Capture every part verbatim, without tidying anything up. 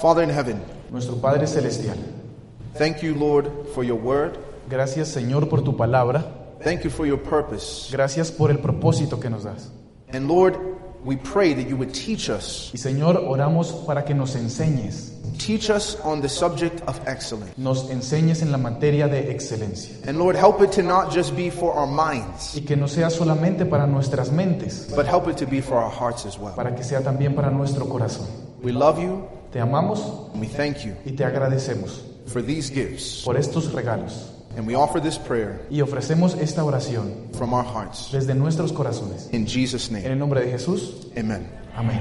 Father in heaven, Nuestro Padre Celestial, thank you, Lord, for your word. gracias Señor por tu palabra, Thank you for your purpose. gracias por el propósito que nos das. And Lord, we pray that you would teach us. Y Señor, oramos para que nos enseñes, Teach us on the subject of excellence. nos enseñes en la materia de excelencia. And Lord, help it to not just be for our minds, Y que no sea solamente para nuestras mentes, but help it to be for our hearts as well. para que sea también para nuestro corazón. We love you Te amamos and we thank you y te agradecemos for these gifts. por estos regalos. And we offer this prayer Y ofrecemos esta oración from our hearts. desde nuestros corazones. In Jesus' En name, el nombre de Jesús, amen. amén.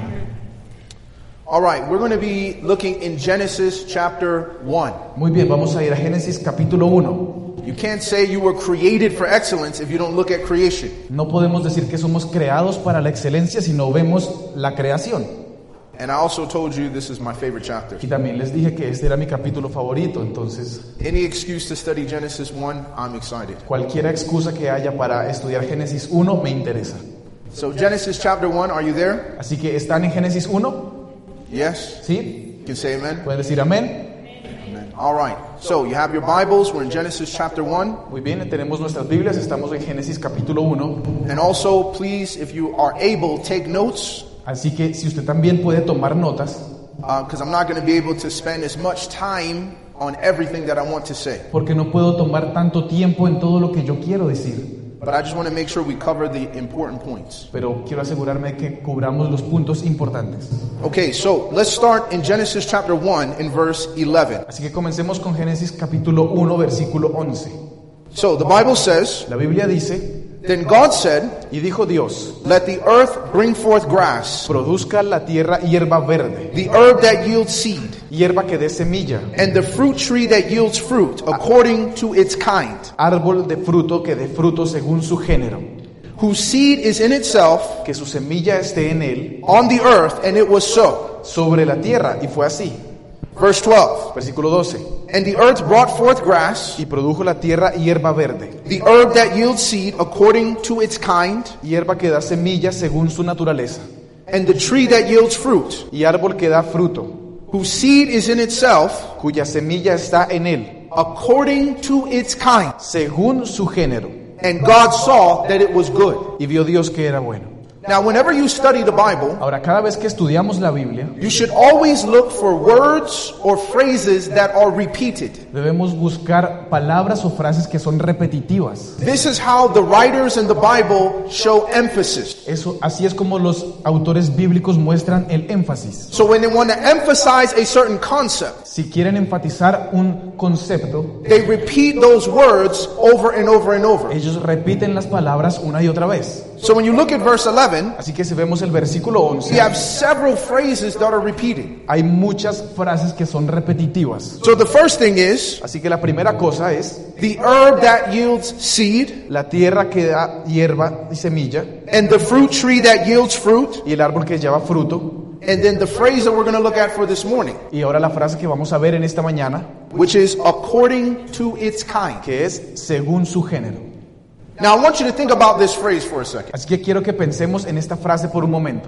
All right, we're going to be looking in Genesis chapter one. Muy bien, vamos a ir a Génesis capítulo uno. You can't say you were created for excellence if you don't look at creation. No podemos decir que somos creados para la excelencia si no vemos la creación. And I also told you this is my favorite chapter. Y también les dije que este era mi capítulo favorito, entonces Any excuse to study Genesis one, I'm excited. cualquier excusa que haya para estudiar Génesis uno me interesa. So Genesis chapter one, are you there? Así que ¿están en Génesis uno? Yes? ¿Sí? You can say amen? ¿Pueden decir amén? Amen. All right. So you have your Bibles. We're in Genesis chapter one. Muy bien, tenemos nuestras Biblias, estamos en Génesis capítulo uno. And also, please, if you are able, take notes. Así que si usted también puede tomar notas, Because I'm not going to be able to spend as much time on everything that I want to say. porque no puedo tomar tanto tiempo en todo lo que yo quiero decir, But I just want to make sure we cover the important points. pero quiero asegurarme que cubramos los puntos importantes. Okay, so let's start in Genesis chapter one in verse eleven. Así que comencemos con Génesis capítulo uno, versículo once. So the Bible says, La Biblia dice, Then God said, y dijo Dios, let the earth bring forth grass, produzca la tierra hierba verde, the herb that yields seed, hierba que dé semilla, and the fruit tree that yields fruit according to its kind, árbol de fruto que dé fruto según su género, whose seed is in itself que su semilla esté en él, on the earth, and it was so. sobre la tierra, y fue así. Verse twelve, Versículo doce. and the earth brought forth grass, Y produjo la tierra hierba verde, the herb that yields seed according to its kind, hierba que da semilla según su naturaleza, and the tree that yields fruit, y árbol que da fruto, whose seed is in itself cuya semilla está en él, according to its kind. según su género. And God saw that it was good. Y vio Dios que era bueno. Now, whenever you study the Bible, Ahora, cada vez que estudiamos la Biblia, you should always look for words or phrases that are repeated. debemos buscar palabras o frases que son repetitivas. This is how the writers in the Bible show emphasis. Eso, así es como los autores bíblicos muestran el énfasis. So when they want to emphasize a certain concept, Si quieren enfatizar un concepto, they repeat those words over and over and over. ellos repiten las palabras una y otra vez. So when you look at verse eleven, Así que si vemos el versículo you once, have several phrases that are repeated. hay muchas frases que son repetitivas. So the first thing is, Así que la primera cosa es the herb that yields seed, la tierra que da hierba y semilla, and the fruit tree that yields fruit, y el árbol que lleva fruto. and then the phrase that we're going to look at for this morning, Y ahora la frase que vamos a ver en esta mañana, which is according to its kind. que es según su género. Now I want you to think about this phrase for a second. Así que quiero que pensemos en esta frase por un momento.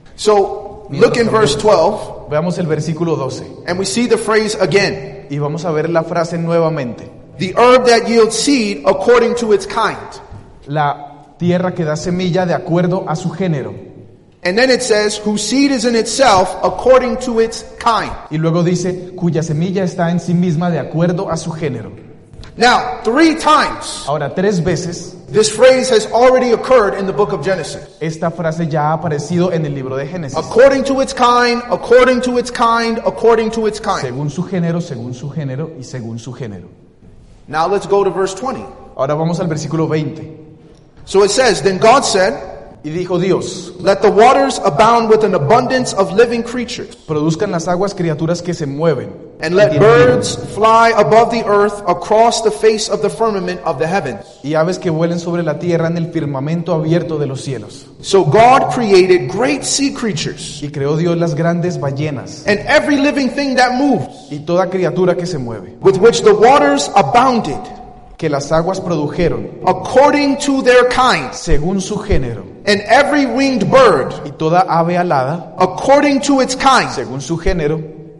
So look in verse twelve, Veamos el versículo doce and we see the phrase again. y vamos a ver la frase nuevamente. The herb that yields seed according to its kind. La tierra que da semilla de acuerdo a su género. And then it says, whose seed is in itself according to its kind. Y luego dice, cuya semilla está en sí misma de acuerdo a su género. Now, three times Ahora, tres veces this phrase has already occurred in the book of Genesis. esta frase ya ha aparecido en el libro de Génesis. According to its kind, according to its kind, according to its kind. Según su género, según su género y según su género. Now let's go to verse twenty. Ahora vamos al versículo veinte. So it says, then God said, Y dijo Dios, let the waters abound with an abundance of living creatures, produzcan las aguas criaturas que se mueven, and let birds fly above the earth across the face of the firmament of the heavens. y aves que vuelen sobre la tierra en el firmamento abierto de los cielos. So God created great sea creatures, Y creó Dios las grandes ballenas, and every living thing that moves, y toda criatura que se mueve, with which the waters abounded, que las aguas produjeron, according to their kinds, según su género, and every winged bird, y toda ave alada, according to its kind. según su género.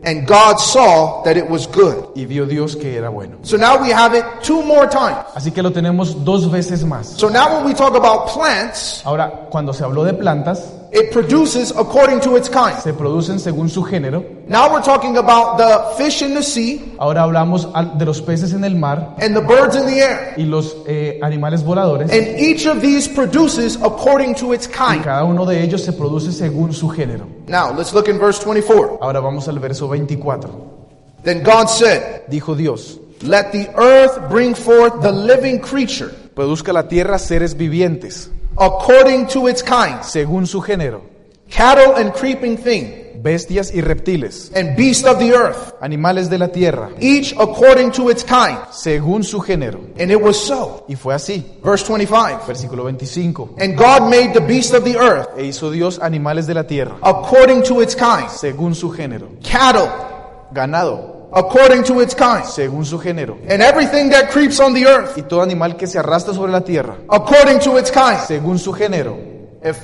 And God saw that it was good. y vio Dios que era bueno. So now we have it two more times. Así que lo tenemos dos veces más. So now when we talk about plants, Ahora, cuando se habló de plantas, it produces according to its kind. se producen según su género. Now we're talking about the fish in the sea Ahora hablamos al- de los peces en el mar and the birds in the air. y los eh, animales voladores. And each of these produces according to its Y kind. cada uno de ellos se produce según su género. Now let's look in verse twenty-four. Ahora vamos al verso veinticuatro. Then God said, Dijo Dios: let the earth bring forth the living creature produzca la tierra seres vivientes, according to its kind, según su género, cattle and creeping thing, bestias y reptiles, and beasts of the earth, animales de la tierra, each according to its kind. según su género. And it was so. Y fue así. Verse twenty-five. Versículo veinticinco. And God made the beasts of the earth E hizo Dios animales de la tierra, according to its kind, según su género, cattle ganado, according to its kind, según su género, and everything that creeps on the earth y todo animal que se arrastra sobre la tierra, according to its kind. según su género. If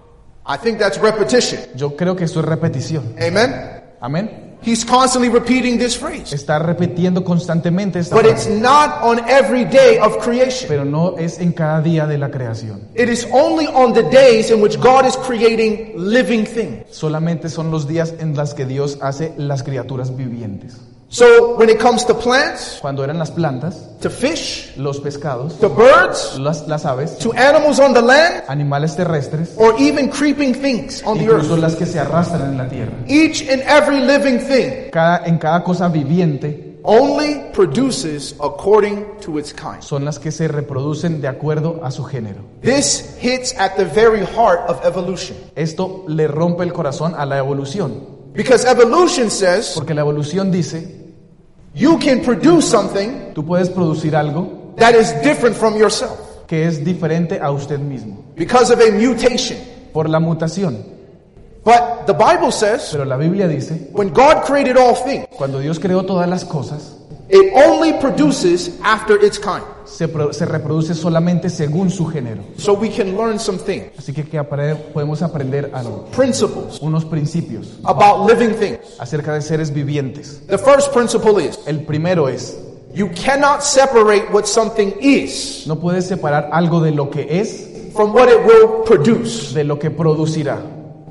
I think that's repetition. Yo creo que esto es repetición. Amen. Amén. He's constantly repeating this phrase. Está repitiendo constantemente esta But it's frase, not on every day of creation. pero no es en cada día de la creación. It is only on the days in which God is creating living things. Solamente son los días en los que Dios hace las criaturas vivientes. So when it comes to plants, Cuando eran las plantas, to fish, los pescados, to birds, las, las aves, to animals on the land, animales terrestres, or even creeping things on the incluso earth, las que se arrastran en la tierra. each and every living thing Cada, en cada cosa viviente only produces according to its kind. son las que se reproducen de acuerdo a su género. This hits at the very heart of evolution. Esto le rompe el corazón a la evolución, Because evolution says porque la evolución dice: you can produce something tú puedes producir algo that is different from yourself que es diferente a usted mismo because of a mutation. por la mutación. But the Bible says Pero la Biblia dice, when God created all things, cuando Dios creó todas las cosas, it only produces after its kind. se, pro- se reproduce solamente según su género. So we can learn some things, Así que, que apre- podemos aprender algo, principles unos principios about living things. acerca de seres vivientes. The first principle is El primero es: you cannot separate what something is no puedes separar algo de lo que es from what it will produce. de lo que producirá.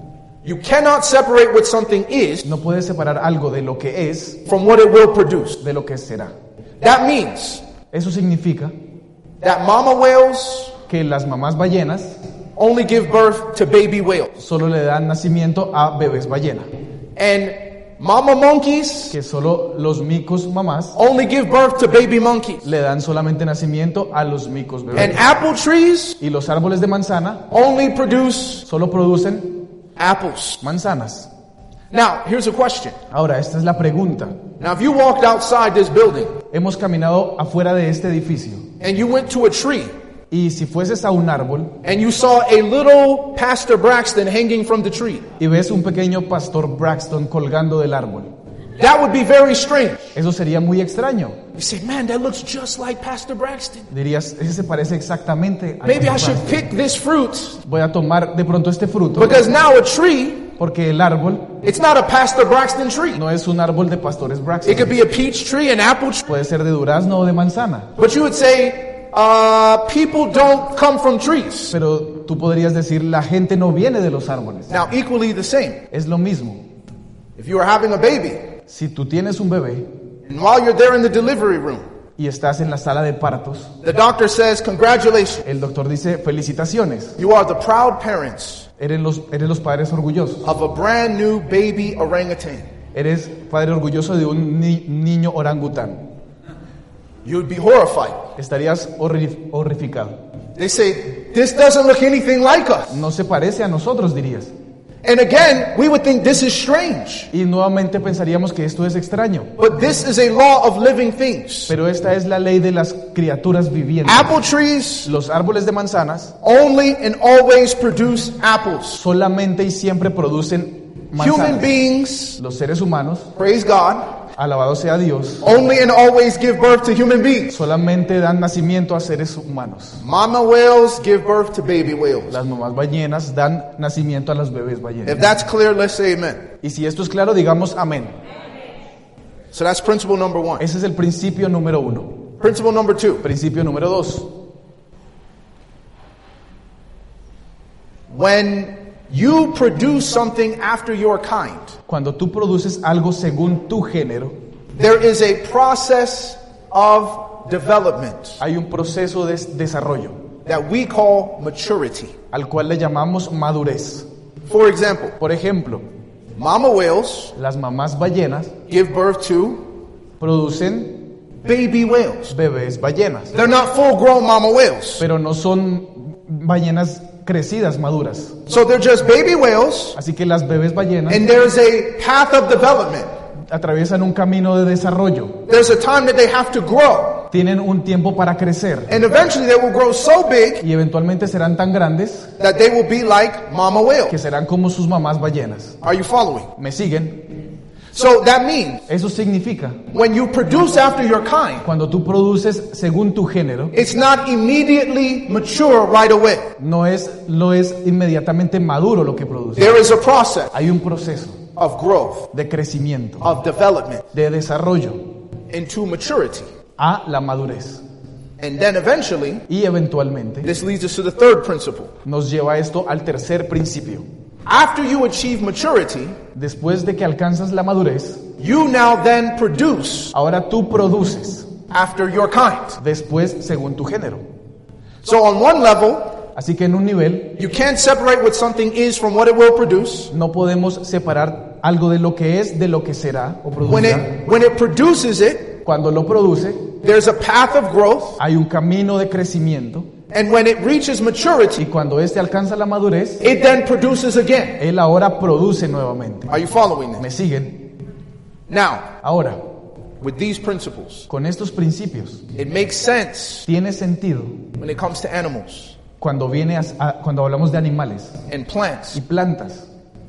You cannot separate what something is No puedes separar algo de lo que es from what it will produce. de lo que será. That means Eso significa that mama whales que las mamás ballenas only give birth to baby whales, solo le dan nacimiento a bebés ballena, and mama monkeys que solo los micos mamás only give birth to baby monkeys, le dan solamente nacimiento a los micos and bebés. apple trees Y los árboles de manzana only produce solo producen apples. manzanas. Now, here's a question. Ahora, esta es la pregunta. Now, if you walked outside this building Hemos caminado afuera de este edificio and you went to a tree y si fueses a un árbol and you saw a little Pastor Braxton hanging from the tree, y ves un pequeño pastor Braxton colgando del árbol, that would be very strange. eso sería muy extraño. You say, man, that looks just like Pastor Braxton. Dirías, ese se parece exactamente a Maybe I Pastor should Braxton. pick this fruit Voy a tomar de pronto este fruto, because now a tree, porque el árbol it's not a Pastor Braxton tree. no es un árbol de pastores It Braxton. could be a peach tree, an apple tree. Puede ser de durazno o de manzana. But you would say, uh, people don't come from trees. Pero tú podrías decir, la gente no viene de los árboles. Now, equally the same. Es lo mismo. If you are having a baby, Si tú tienes un bebé and while you're there in the delivery room, y estás en la sala de partos, the doctor says, congratulations, el doctor dice, felicitaciones, you are the proud parents eres los, eres los padres orgullosos. of a brand new baby orangutan. Eres padre orgulloso de un ni- niño orangután. You'd be horrified. Estarías horri- horrificado. They say, this doesn't look anything like us. No se parece a nosotros, dirías. And again, we would think this is strange. Y nuevamente pensaríamos que esto es extraño. But this is a law of living things. Pero esta es la ley de las criaturas vivientes. Apple trees Los árboles de manzanas only and always produce apples. solamente y siempre producen Human manzanas. beings, Los seres humanos, praise God, alabado sea Dios, only and always give birth to human beings. solamente dan nacimiento a seres humanos. Mama whales give birth to baby whales. Las mamás ballenas dan nacimiento a los bebés ballenas. If that's clear, let's say amen. Y si esto es claro, digamos amén. So that's principle number one. Ese es el principio número uno. Principle number two. Principio número dos. When you produce something after your kind, Cuando tú produces algo según tu género, there is a process of development hay un proceso de desarrollo that we call maturity. al cual le llamamos madurez. For example, Por ejemplo, mama whales las mamás ballenas give birth to producen baby whales. bebés ballenas, They're not full-grown mama whales. pero no son ballenas crecidas, maduras. So they're just baby whales, Así que las bebés ballenas and there's a path of development. atraviesan un camino de desarrollo. There's a time that they have to grow, Tienen un tiempo para crecer and eventually they will grow so big y eventualmente serán tan grandes that they will be like mama whale. que serán como sus mamás ballenas. Are you following? ¿Me siguen? So that means Eso significa, when you produce after your kind, cuando tú produces según tu género, it's not immediately mature right away. no es lo es inmediatamente maduro lo que produce. There is a process Hay un proceso of growth, de crecimiento, of development de desarrollo into maturity. a la madurez. And then eventually, Y eventualmente this leads us to the third principle. nos lleva esto al tercer principio. After you achieve maturity, Después de que alcanzas la madurez, you now then produce ahora tú produces after your kind. después según tu género. So on one level, Así que en un nivel you can't separate what something is from what it will produce. no podemos separar algo de lo que es de lo que será o When producirá. it, when it produces it, Cuando lo produce, there's a path of growth. hay un camino de crecimiento And when it reaches y maturity, cuando éste alcanza la madurez, it then produces again. él ahora produce nuevamente. Are you following ¿Me this? siguen? Now, Ahora, with these principles, con estos principios, it makes sense tiene sentido when it comes to animals cuando viene a, a- cuando hablamos de animales and plants y plantas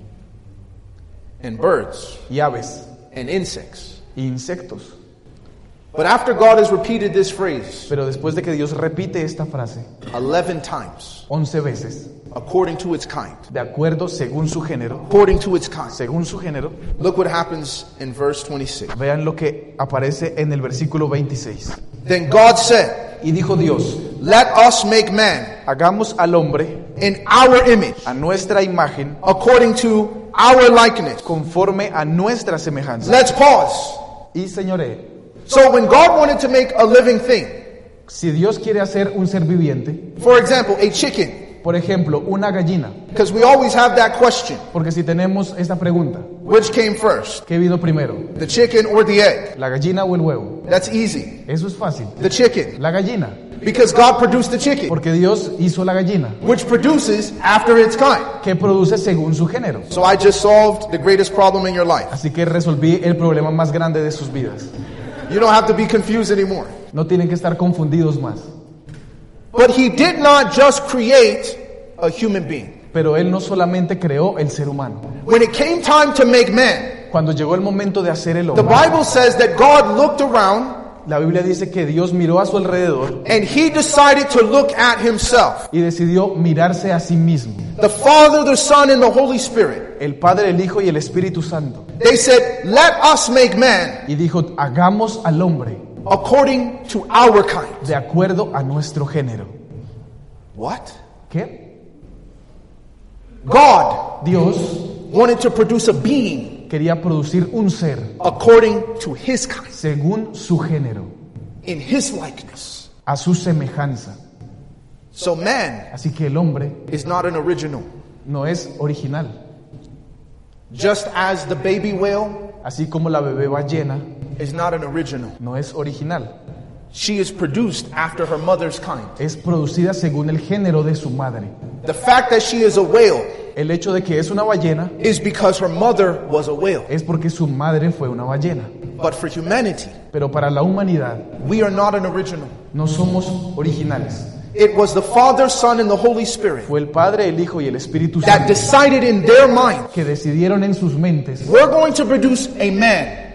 and birds y aves and insects. e insectos. But after God has repeated this phrase Pero después de que Dios repite esta frase eleven times, once veces, according to its kind, de acuerdo según su género, according to its kind, según su género, look what happens in verse twenty-six. vean lo que aparece en el versículo veintiséis. Then God said, Y dijo Dios, let us make man hagamos al hombre in our image, a nuestra imagen, according to our likeness. conforme a nuestra semejanza. Let's pause. Y señoré, So when God wanted to make a living thing, si Dios quiere hacer un ser viviente, for example, a chicken, por ejemplo, una gallina, because we always have that question, porque si tenemos esta pregunta, which came first, ¿qué vino primero? the chicken or the egg? ¿La gallina o el huevo? That's easy. Eso es fácil. The chicken, La gallina, because God produced the chicken, porque Dios hizo la gallina, which produces after its kind. que produce según su género. So I just solved the greatest problem in your life. Así que resolví el problema más grande de sus vidas. You don't have to be confused anymore. No tienen que estar confundidos más. But he did not just create a human being. Pero Él no solamente creó el ser humano. When it came time to make man, Cuando llegó el momento de hacer el the hombre, Bible says that God looked around la Biblia dice que Dios miró a su alrededor and he decided to look at himself. y decidió mirarse a sí mismo. The Father, the Son, and the Holy Spirit. El Padre, el Hijo y el Espíritu Santo. They said, let us make man Y dijo, hagamos al hombre according to our kind. de acuerdo a nuestro género. What? ¿Qué? God Dios wanted to produce a being quería producir un ser according to his kind, según su género, in his likeness. a su semejanza. So man Así que el hombre is not an original. no es original. Just as the baby whale Así como la bebé ballena is not an original. no es original. She is produced after her mother's kind. Es producida según el género de su madre. The fact that she is a whale El hecho de que es una ballena is because her mother was a whale. es porque su madre fue una ballena. But for humanity, Pero para la humanidad we are not an original. no somos originales. It was the Father, Son, and the Holy Spirit Fue el Padre, el Hijo y el Espíritu that Santo decided in their mind, que decidieron en sus mentes, we're going to produce a man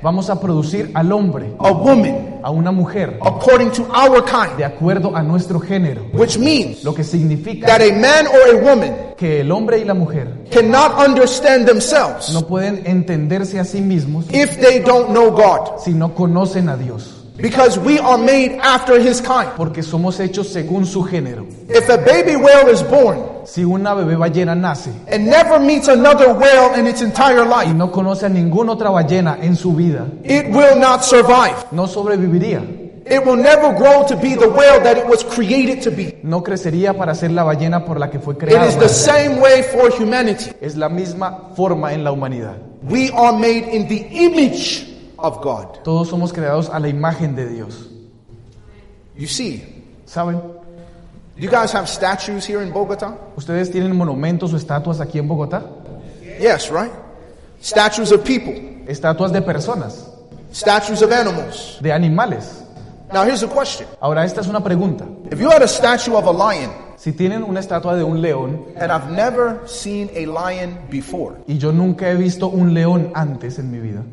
Vamos a producir al hombre, a woman, a una mujer, according to our kind, de acuerdo a nuestro género. which means Lo que significa that a man or a woman que el hombre y la mujer cannot understand themselves no pueden entenderse a sí mismos if they don't know God, si no conocen a Dios, because we are made after his kind. porque somos hechos según su género. If a baby whale is born Si una bebé ballena nace and never meets another whale in its entire y life, no conoce a ninguna otra ballena en su vida, it will not survive. no sobreviviría, It will never grow to be the whale that it was created to be. no crecería para ser la ballena por la que fue It creada. is the same way for humanity. Es la misma forma en la humanidad. We are made in the image of God. Todos somos creados a la imagen de Dios. You see, ¿Saben? you guys have statues here in Bogota? ¿Ustedes tienen monumentos o estatuas aquí en Bogotá? Yes, right? Statues of people, Estatuas de personas, statues of animals. de animales. Now here's a question. Ahora, esta es una pregunta. If you had a statue of a lion, Si tienen una estatua de un león, and I've never seen a lion before, y yo nunca he visto un león antes en mi vida,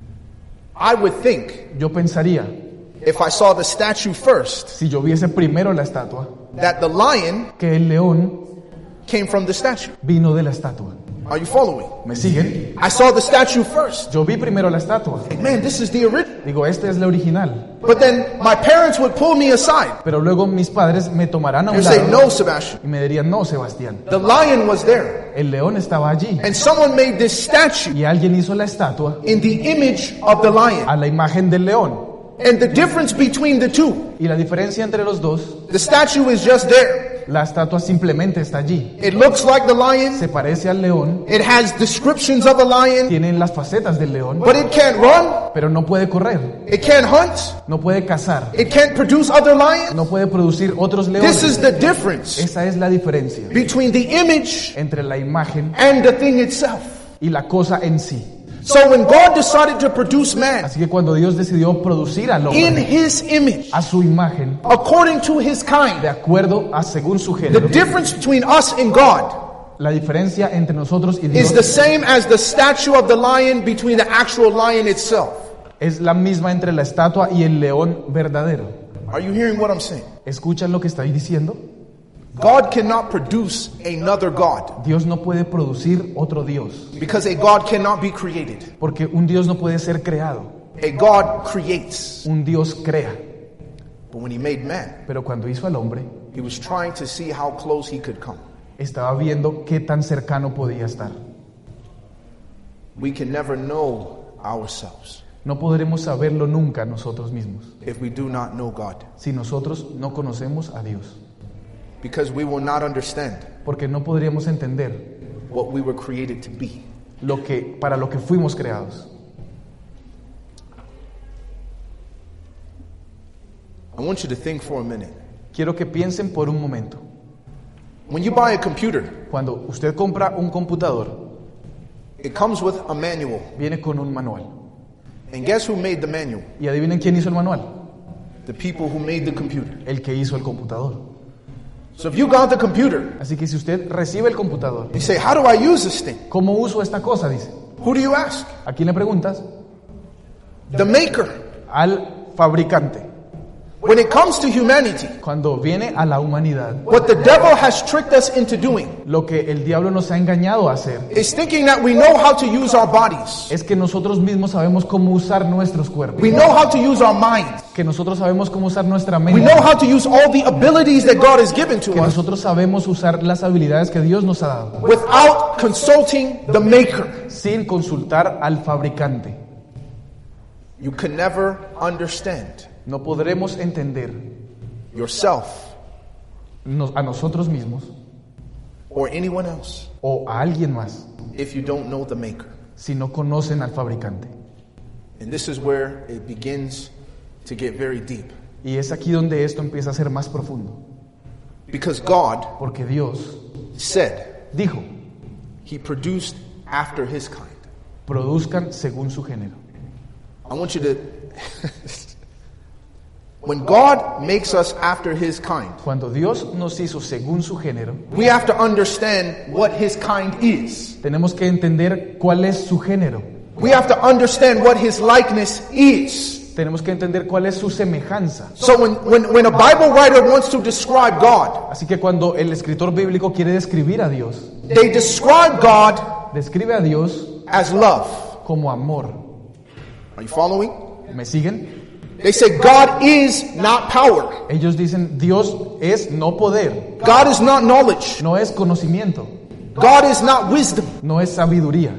I would think, yo pensaría, if I saw the statue first, si yo viese primero la estatua, that the lion que el león came from the statue. vino de la estatua. Are you following? ¿Me siguen? I saw the statue first. Yo vi primero la estatua. Man, this is the original. Digo, esta es la original. But then my parents would pull me aside Pero luego mis padres me tomarán a un and say, lado no, Sebastian, y me dirían, no, Sebastián, the lion was there. el león estaba allí. And someone made this statue Y alguien hizo la estatua in the image of the lion. a la imagen del león. And the difference between the two, Y la diferencia entre los dos, the statue is just there. la estatua simplemente está allí. It looks like the lion. Se parece al león, It has descriptions of a lion, tienen las facetas del león, but it can't run. pero no puede correr, It can't hunt. no puede cazar, It can't produce other lions. no puede producir otros This is leones. the difference Esa es la diferencia between the image entre la imagen and the thing itself. y la cosa en sí. So when God decided to produce man Así que cuando Dios decidió producir al in hombre his image, a su imagen, according to his de kind, acuerdo a según su the género, difference between us and God la diferencia entre nosotros y is the Dios same as the statue of the lion between the actual lion itself. es la misma entre la estatua y el león verdadero. Are you hearing what I'm saying? ¿Escuchan lo que estoy diciendo? God cannot produce another God Dios no puede producir otro Dios, because a God cannot be created. porque un Dios no puede ser creado, A God creates. un Dios crea. But when he made man, Pero cuando hizo al hombre, he was trying to see how close he could come. estaba viendo qué tan cercano podía estar. We can never know ourselves No podremos saberlo nunca nosotros mismos, if we do not know God, si nosotros no conocemos a Dios, because we will not understand porque no podríamos entender what we were created to be. lo que, para lo que fuimos creados. I want you to think for a minute. Quiero que piensen por un momento. When you buy a computer, Cuando usted compra un computador, it comes with a manual. viene con un manual. And guess who made the manual? ¿Y adivinen quién hizo el manual? The people who made the computer. El que hizo el computador. So if you got the computer, Así que si usted recibe el computador, you say, how do I use this thing? ¿cómo uso esta cosa? Dice. Who do you ask? ¿A quién le preguntas? The maker. Al fabricante. When it comes to humanity, Cuando viene a la humanidad, what the devil has tricked us into doing lo que el diablo nos ha engañado a hacer is thinking that we know how to use our bodies. es que nosotros mismos sabemos cómo usar nuestros cuerpos, We know how to use our minds. que nosotros sabemos cómo usar nuestra We mente, know how to use all the abilities that God has given to que us nosotros sabemos usar las habilidades que Dios nos ha dado, without consulting the maker. sin consultar al fabricante. You can never understand No podremos entender yourself nos- a nosotros mismos or anyone else o a alguien más if you don't know the maker. si no conocen al fabricante. And this is where it begins to get very deep. Y es aquí donde esto empieza a ser más profundo, Because God porque Dios said dijo, he produced after his kind. produzcan según su género. I want you to... When God makes us after his kind, Cuando Dios nos hizo según su género, we have to understand what his kind is. tenemos que entender cuál es su género. We have to understand what his likeness is. Tenemos que entender cuál es su semejanza. So when, when, when a Bible writer wants to describe God, Así que cuando el escritor bíblico quiere describir a Dios, they describe God describe a Dios as love. como amor. Are you following? ¿Me siguen? They say God is not power. Ellos dicen Dios es no poder, God is not knowledge. no es conocimiento, God is not wisdom. no es sabiduría.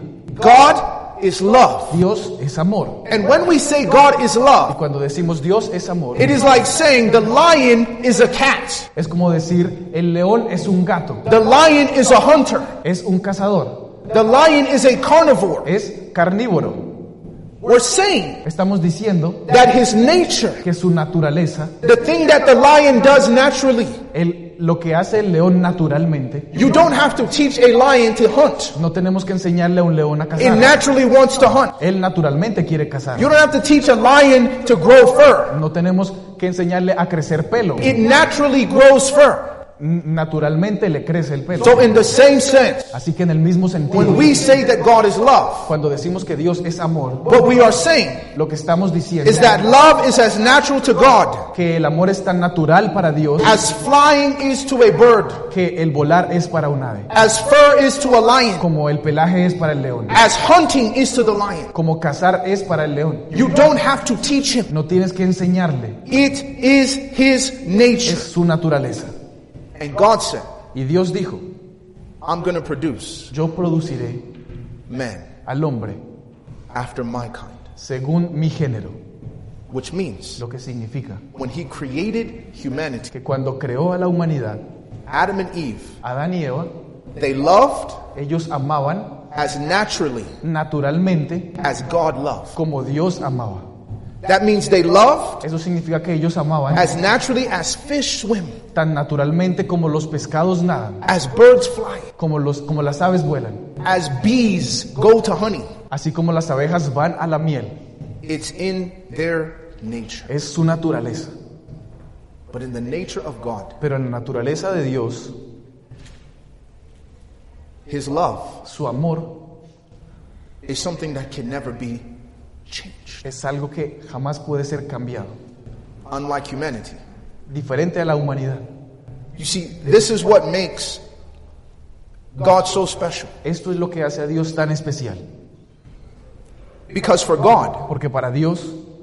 God is love. Dios es amor. And when we say God is Y love, cuando decimos Dios es amor, it is like saying the lion is a cat. es como decir el león es un gato, The lion is a hunter. es un cazador, The lion is a carnivore. es carnívoro. We're saying Estamos diciendo that his nature, que su naturaleza, the thing that the lion does naturally, el, lo que hace el león naturalmente, you don't have to teach a lion to hunt. no tenemos que enseñarle a un león a It cazar. naturally wants to hunt. Él naturalmente quiere cazar. You don't have to teach a lion to grow fur. No tenemos que enseñarle a crecer pelo. It naturally grows fur. N- Naturalmente le crece el pelo. So in the same sense, Así que en el mismo sentido, when we say that God is love, cuando decimos que Dios es amor, what we are saying lo que estamos diciendo is that love is as natural to God que el amor es tan natural para Dios as flying is to a bird, que el volar es para un ave, as fur is to a lion, como el pelaje es para el león, as hunting is to the lion. como cazar es para el león. You don't have to teach him. No tienes que enseñarle, It is his nature. es su naturaleza. And God said, Y Dios dijo, I'm going to produce yo produciré man al hombre after my kind. según mi género, Which means lo que significa when he created humanity, que cuando creó a la humanidad, Adam and Eve, Adán y Eva, they loved ellos amaban as naturally naturalmente as God loved. como Dios amaba. That means they loved Eso significa que ellos amaban as naturally as fish swim, tan naturalmente como los pescados nadan, as birds fly, como, los, como las aves vuelan, as bees go to honey. así como las abejas van a la miel. It's in their nature. Es su naturaleza. But in the nature of God, Pero en la naturaleza de Dios, his love su amor is something that can never be changed. es algo que jamás puede ser cambiado, Unlike humanity. diferente a la humanidad. You see, this is what makes God so special. Esto es lo que hace a Dios tan especial, Because for God, porque para Dios,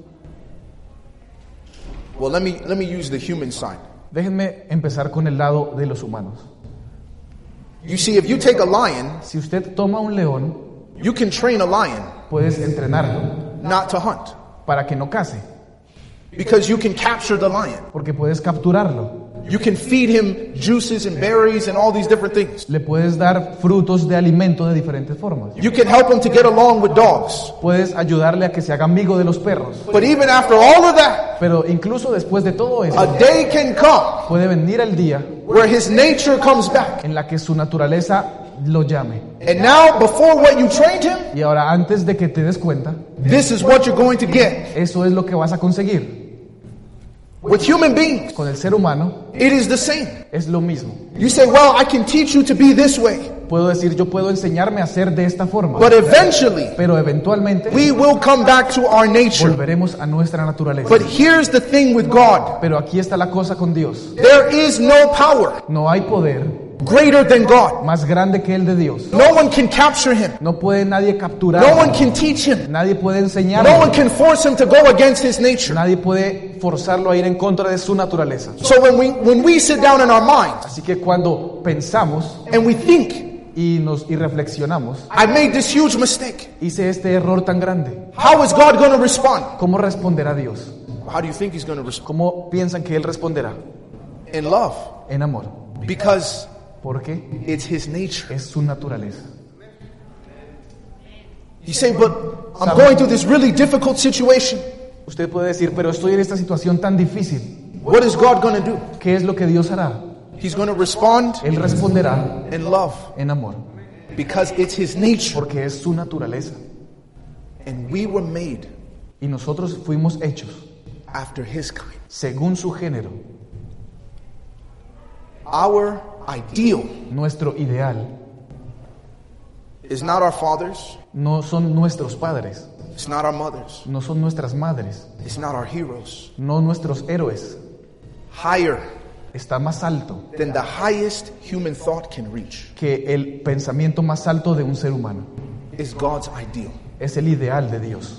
well, let me let me use the human side. déjenme empezar con el lado de los humanos. You see, if you take a lion, Si usted toma un león, you can train a lion puedes entrenarlo not to hunt para que no case, because you can capture the lion. porque puedes capturarlo. You can feed him juices and berries and all these different things. Le puedes dar frutos de alimento de diferentes formas. You can help him to get along with dogs. Puedes ayudarle a que se haga amigo de los perros. But even after all of that, Pero incluso después de todo eso, a day can come puede venir el día where his nature comes back. en la que su naturaleza lo llame. And now, before what you trained him, Y ahora, antes de que te des cuenta, this is what you're going to get. eso es lo que vas a conseguir. With human beings, Con el ser humano it is the same. es lo mismo. You say, well, I can teach you to be this way. Puedo decir, yo puedo enseñarme a ser de esta forma, But eventually, pero eventualmente we will come back to our nature. volveremos a nuestra naturaleza. But here's the thing with God. Pero aquí está la cosa con Dios. There is no power No hay poder greater than God. más grande que el de Dios. No one can capture him. No puede nadie No one capturarlo. can teach him. Nadie puede No one enseñarlo. can force him to go against his nature. Nadie puede forzarlo a ir en contra de su naturaleza. So when we when we sit down in our minds Así que cuando pensamos and we think, y nos y reflexionamos, I made this huge mistake. hice este error tan grande, How is God going to respond? ¿cómo responderá Dios? How do you think he's going to respond? ¿Cómo piensan que Él responderá? In love. En amor. Because Porque it's his nature. es su naturaleza. You say, but I'm going through this really difficult situation. Usted puede decir, pero estoy en esta situación tan difícil. What is God going to do? ¿Qué es lo que Dios hará? He's going to respond Él responderá in love en amor, because it's his nature. porque es su naturaleza. And we were made Y nosotros fuimos hechos after his kind. según su género. Our ideal Nuestro ideal is not our fathers, no son nuestros padres, it's not our mothers, no son nuestras madres, it's not our heroes. no nuestros héroes. Higher Está más alto than the highest human thought can reach que el pensamiento más alto de un ser humano. is God's ideal. Es el ideal de Dios,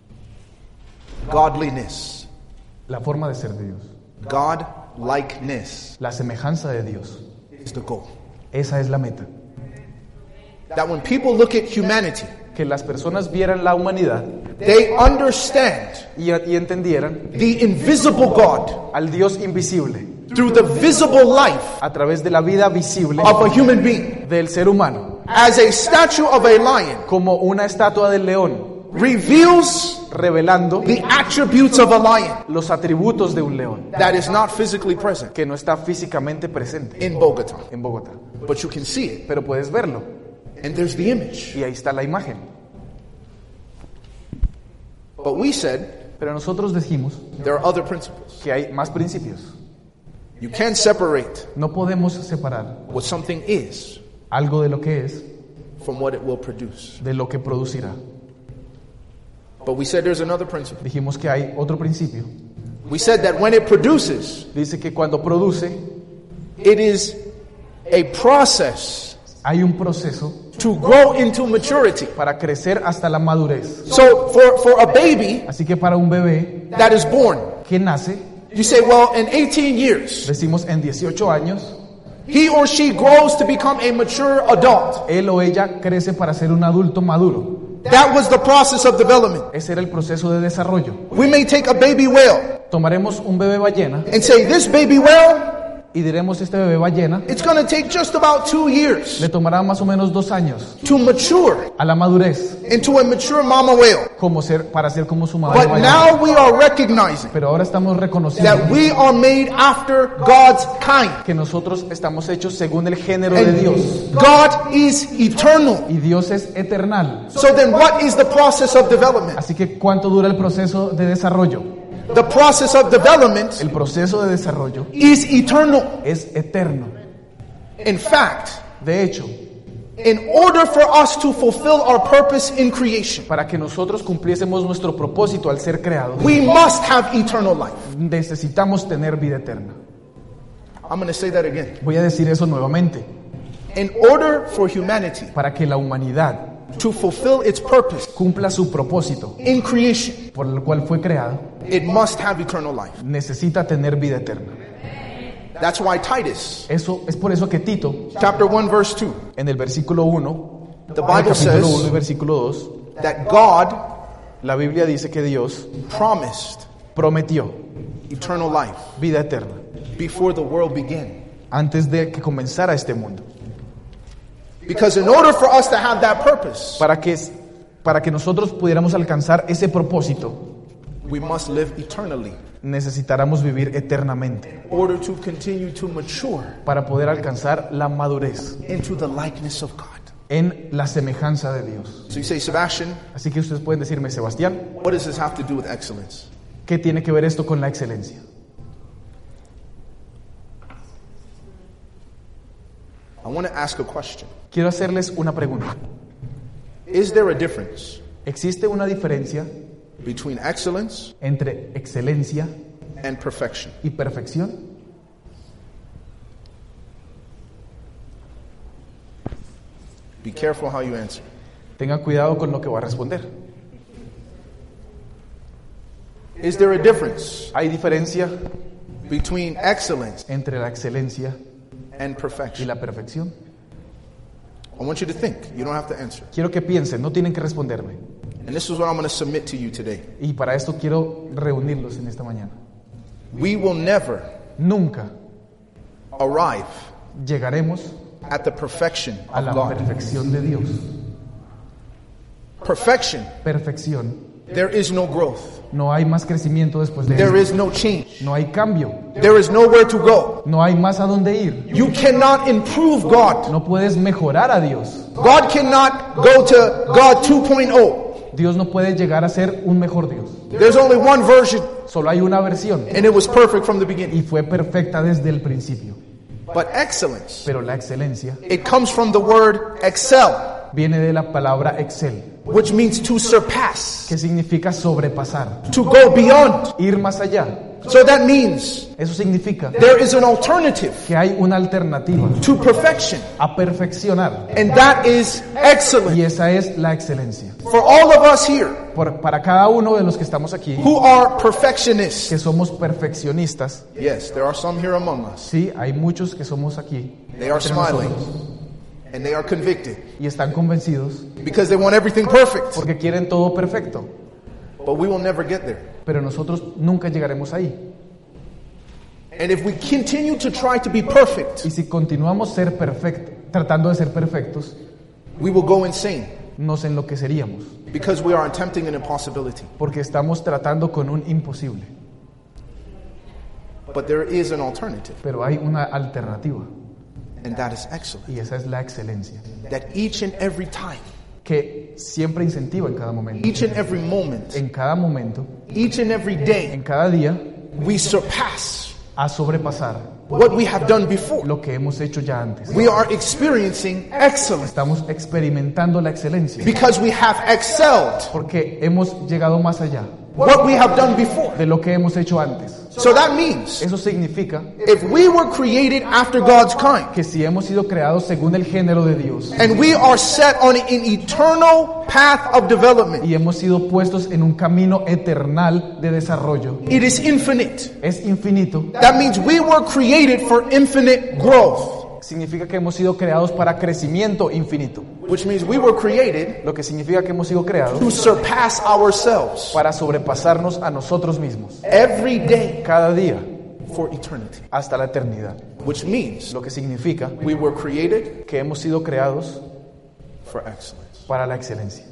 Godliness, la forma de ser de Dios, God-likeness la semejanza de Dios. is the goal. Esa es la meta. That when people look at humanity, Que las personas vieran la humanidad they understand y, y entendieran the invisible God al Dios invisible through the visible life a través de la vida visible of a human being. del ser humano, As a statue of a lion como una estatua del león, reveals revelando the attributes of a lion los atributos de un león, that is not physically present que no está físicamente presente in Bogota, en Bogotá. but you can see it, Pero puedes verlo, and there's the image. y ahí está la imagen. But we said Pero nosotros decimos there are other principles. que hay más principios. You can't separate No podemos separar what something is algo de lo que es from what it will produce. de lo que producirá. But we said there's another principle. Dijimos que hay otro principio. We said that when it produces, Dice que cuando produce it is a process hay un proceso to grow into maturity. para crecer hasta la madurez. So for, for a baby Así que para un bebé that is born, que nace, you say, well, in eighteen years, decimos en dieciocho años, he or she grows to become a mature adult. él o ella crece para ser un adulto maduro. That was the process of development. Ese era el proceso de desarrollo. We may take a baby whale Tomaremos un bebé ballena and say, this baby whale, y diremos este bebé ballena it's going to take just about two years le tomará más o menos dos años to mature a la madurez into a mature mama whale. como ser, para ser como su madre But ballena. now we are recognizing Pero ahora estamos reconociendo that we are made after God's kind. que nosotros estamos hechos según el género de Dios. And God is eternal. Y Dios es eternal. So then what is the process of development? Así que ¿cuánto dura el proceso de desarrollo? The process of development El proceso de desarrollo is eternal. es eterno. In fact, De hecho, in order for us to fulfill our purpose in creation, para que nosotros cumpliésemos nuestro propósito al ser creados, we must have eternal life. necesitamos tener vida eterna. I'm going to say that again. Voy a decir eso nuevamente. In order for humanity Para que la humanidad to fulfill its purpose cumpla su propósito in creation, por el cual fue creado, it must have eternal life. necesita tener vida eterna. That's why Titus, Eso es por eso que Tito, chapter one, verse two, en el versículo uno, the en el Bible capítulo uno y says versículo dos, that God la Biblia dice que Dios promised prometió eternal life vida eterna before the world began. antes de que comenzara este mundo. Because in order for us to have that purpose, Para que, para que nosotros pudiéramos alcanzar ese propósito, we must live eternally necesitáramos vivir eternamente in order to continue to mature para poder alcanzar la madurez into the likeness of God. en la semejanza de Dios. So you say, Sebastian, Así que ustedes pueden decirme, Sebastián, what does this have to do with excellence? ¿qué tiene que ver esto con la excelencia? I want to ask a question. Quiero hacerles una pregunta. Is there a difference ¿Existe una diferencia between excellence entre excelencia and perfection? y perfección? Be careful how you answer. Tengan cuidado con lo que va a responder. Is there a difference ¿Hay diferencia between excellence entre la excelencia and y perfection? la perfección? I want you to think. You don't have to answer. Quiero que piensen, no tienen que responderme. And this is what I'm going to submit to you today. Y para esto quiero reunirlos en esta mañana. We will never Nunca arrive llegaremos at the perfection a of la God. perfección de Dios. Perfection, Perfección. there is no growth. No hay más crecimiento después de There eso. is no change. No hay cambio. There is nowhere to go. No hay más a dónde ir. You cannot improve God. No puedes mejorar a Dios. God cannot go to God two point oh. Dios no puede llegar a ser un mejor Dios. There's only one version, Solo hay una versión and it was perfect from the beginning. y fue perfecta desde el principio. But excellence, Pero la excelencia it comes from the word excel. viene de la palabra excel, which means to surpass, que significa sobrepasar, to go beyond. ir más allá. So that means Eso significa there is an alternative que hay una alternativa to perfection, a perfeccionar, and that is excellent. y esa es la excelencia. For all of us here Por, para cada uno de los que estamos aquí, who are perfectionists, que somos perfeccionistas, yes, there are some here among us. sí, hay muchos que somos aquí, They are entre smiling nosotros, and they are convicted y están convencidos because they want everything perfect. porque quieren todo perfecto, But we will never get there. pero nosotros nunca llegaremos ahí. And if we continue to try to be perfect, Y si continuamos ser perfecto, tratando de ser perfectos, we will go insane nos enloqueceríamos, because we are attempting an impossibility. porque estamos tratando con un imposible. But there is an alternative, Pero hay una alternativa, and that is excellent. y esa es la excelencia, That each and every time, que siempre incentiva en cada momento, each and every moment, en cada momento, each and every day, en cada día, we surpass a sobrepasar what we have done before. lo que hemos hecho ya antes. We are experiencing excellence Estamos experimentando la excelencia, because we have excelled porque hemos llegado más allá what we have done before. de lo que hemos hecho antes. So that means Eso significa if we were created after God's kind, que si hemos sido creados según el género de Dios and we are set on an eternal path of development, y hemos sido puestos en un camino eternal de desarrollo, it is infinite. es infinito, That means we were created for infinite growth, significa que hemos sido creados para crecimiento infinito, which means we were created lo que significa que hemos sido creados to surpass ourselves para sobrepasarnos a nosotros mismos every day cada día for eternity, hasta la eternidad, which means lo que significa we were created que hemos sido creados for excellence. para la excelencia.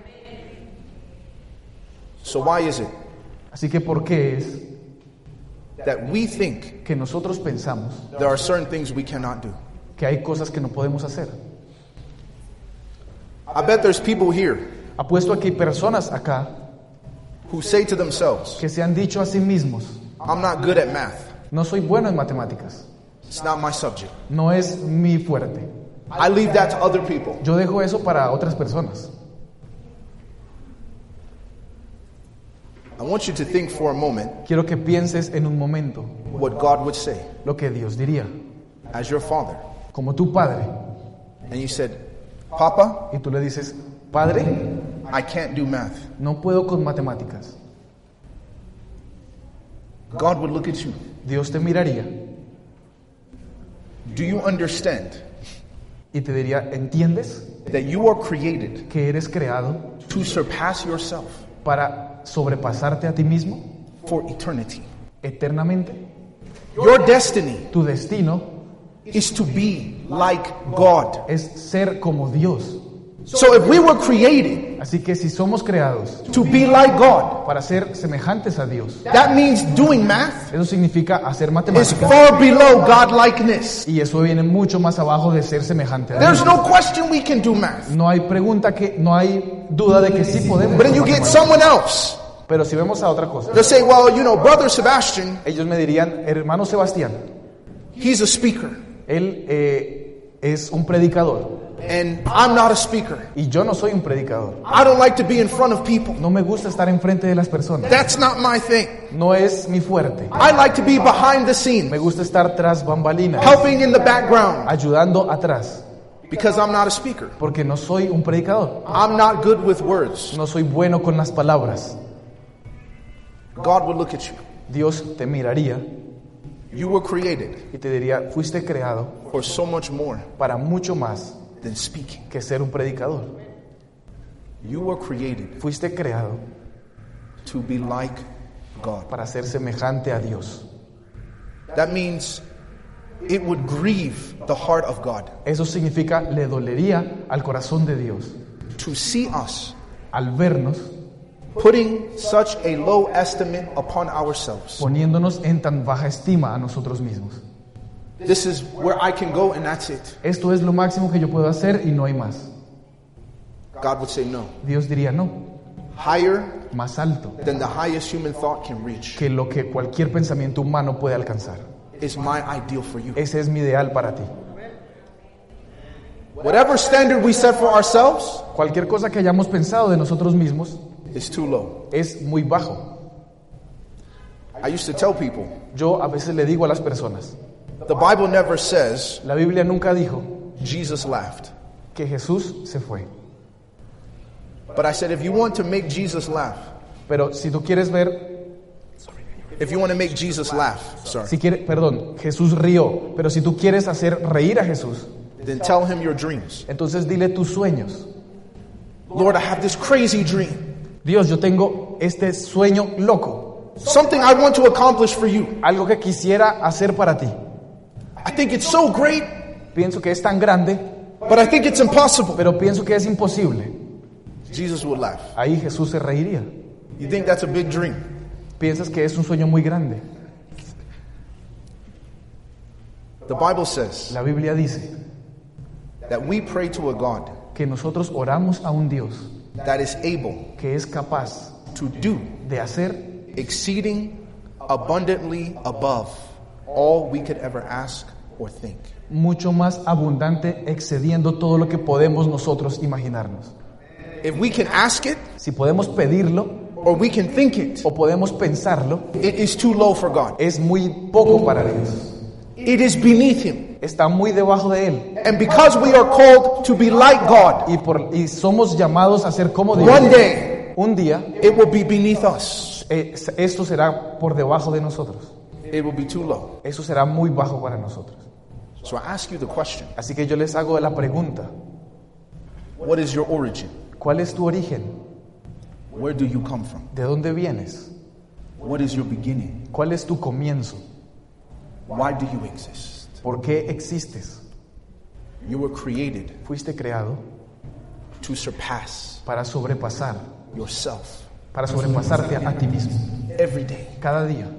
So why is it Así que ¿por qué es that we think que nosotros pensamos there are certain things we cannot do? que hay cosas que no podemos hacer? I bet there's people here Apuesto a que hay personas acá who say to themselves, que se han dicho a sí mismos: I'm not good at math. no soy bueno en matemáticas, It's not my subject. no es mi fuerte. I leave that to other people. Yo dejo eso para otras personas. I want you to think for a moment Quiero que pienses en un momento what God would say lo que Dios diría. as your father. Como tu padre, And you said, Papa, y tú le dices: Padre, I can't do math. no puedo con matemáticas. God would look at you. Dios te miraría Do you understand y te diría: ¿entiendes that you are created que eres creado to surpass yourself para sobrepasarte a ti mismo for eternity? eternamente? Your destiny Tu destino is to be like God. es ser como Dios. So if we were created Así que si somos creados to be like God, para ser semejantes a Dios, that means doing math eso significa hacer is matemáticas, far below godlikeness. y eso viene mucho más abajo de ser semejante a There's Dios. no question we can do math. No hay pregunta que, no hay duda de que sí podemos. But then hacer you get matemáticas. someone else. Pero si vemos a otra cosa, They'll say, well, you know, Brother Sebastian, ellos me dirían: hermano Sebastián, he's a speaker, él eh, es un predicador and I'm not a speaker. y yo no soy un predicador. I don't like to be in front of people. No me gusta estar enfrente de las personas. That's not my thing. No es mi fuerte. I like to be behind the scenes, Me gusta estar tras bambalinas, helping in the background, ayudando atrás, because I'm not a speaker. porque no soy un predicador. I'm not good with words. No soy bueno con las palabras. God would look at you. Dios te miraría You were created y te diría: fuiste creado for so much more para mucho más than speaking. que ser un predicador. You were created Fuiste creado to be like God. para ser semejante a Dios. That means it would grieve the heart of God Eso significa, le dolería al corazón de Dios to see us al vernos putting such a low estimate upon ourselves. poniéndonos en tan baja estima a nosotros mismos. This is where I can go and that's it. Esto es lo máximo que yo puedo hacer y no hay más. God would say no. Dios diría: no, Higher más alto than the highest human thought can reach que lo que cualquier pensamiento humano puede alcanzar. is my ideal for you. Ese es mi ideal para ti. whatever standard we set for ourselves Cualquier cosa que hayamos pensado de nosotros mismos is too low. es muy bajo. I used to tell people, Yo a veces le digo a las personas, the Bible never says la Biblia nunca dijo Jesus laughed. que Jesús se fue. But I said, if you want to make Jesus laugh, Pero si tú quieres ver, if you want to make Jesus laugh, sorry, si quiere, perdón, Jesús rió, pero si tú quieres hacer reír a Jesús, then tell him your dreams. entonces dile tus sueños. Lord, I have this crazy dream. Dios, yo tengo este sueño loco, Something I want to accomplish for you. algo que quisiera hacer para ti. I think it's so great, Pienso que es tan grande, but I think it's impossible. pero pienso que es imposible. Jesus would laugh. Ahí Jesús se reiría. You think that's a big dream? Piensas que es un sueño muy grande. The Bible says La Biblia dice that we pray to a God que nosotros oramos a un Dios that is able que es capaz to do de hacer exceeding abundantly above all we could ever ask or think. mucho más abundante, excediendo todo lo que podemos nosotros imaginarnos. If we can ask it Si podemos pedirlo or we can think it, o podemos pensarlo, it is too low for God. es muy poco para Dios. It is beneath him. Está muy debajo de Él. And because we are called to be like God, Y, por, y somos llamados a ser como Dios. one day Un día, it will be beneath us. eh, esto será por debajo de nosotros. It will be too low. Eso será muy bajo para nosotros. So I ask you the question, Así que yo les hago la pregunta: what is your origin? ¿cuál es tu origen? Where do you come from? ¿De dónde vienes? What is your beginning? ¿Cuál es tu comienzo? Why do you exist? ¿Por qué existes? You were created Fuiste creado to surpass para sobrepasar, yourself para sobrepasarte a, a ti mismo. every day, Cada día,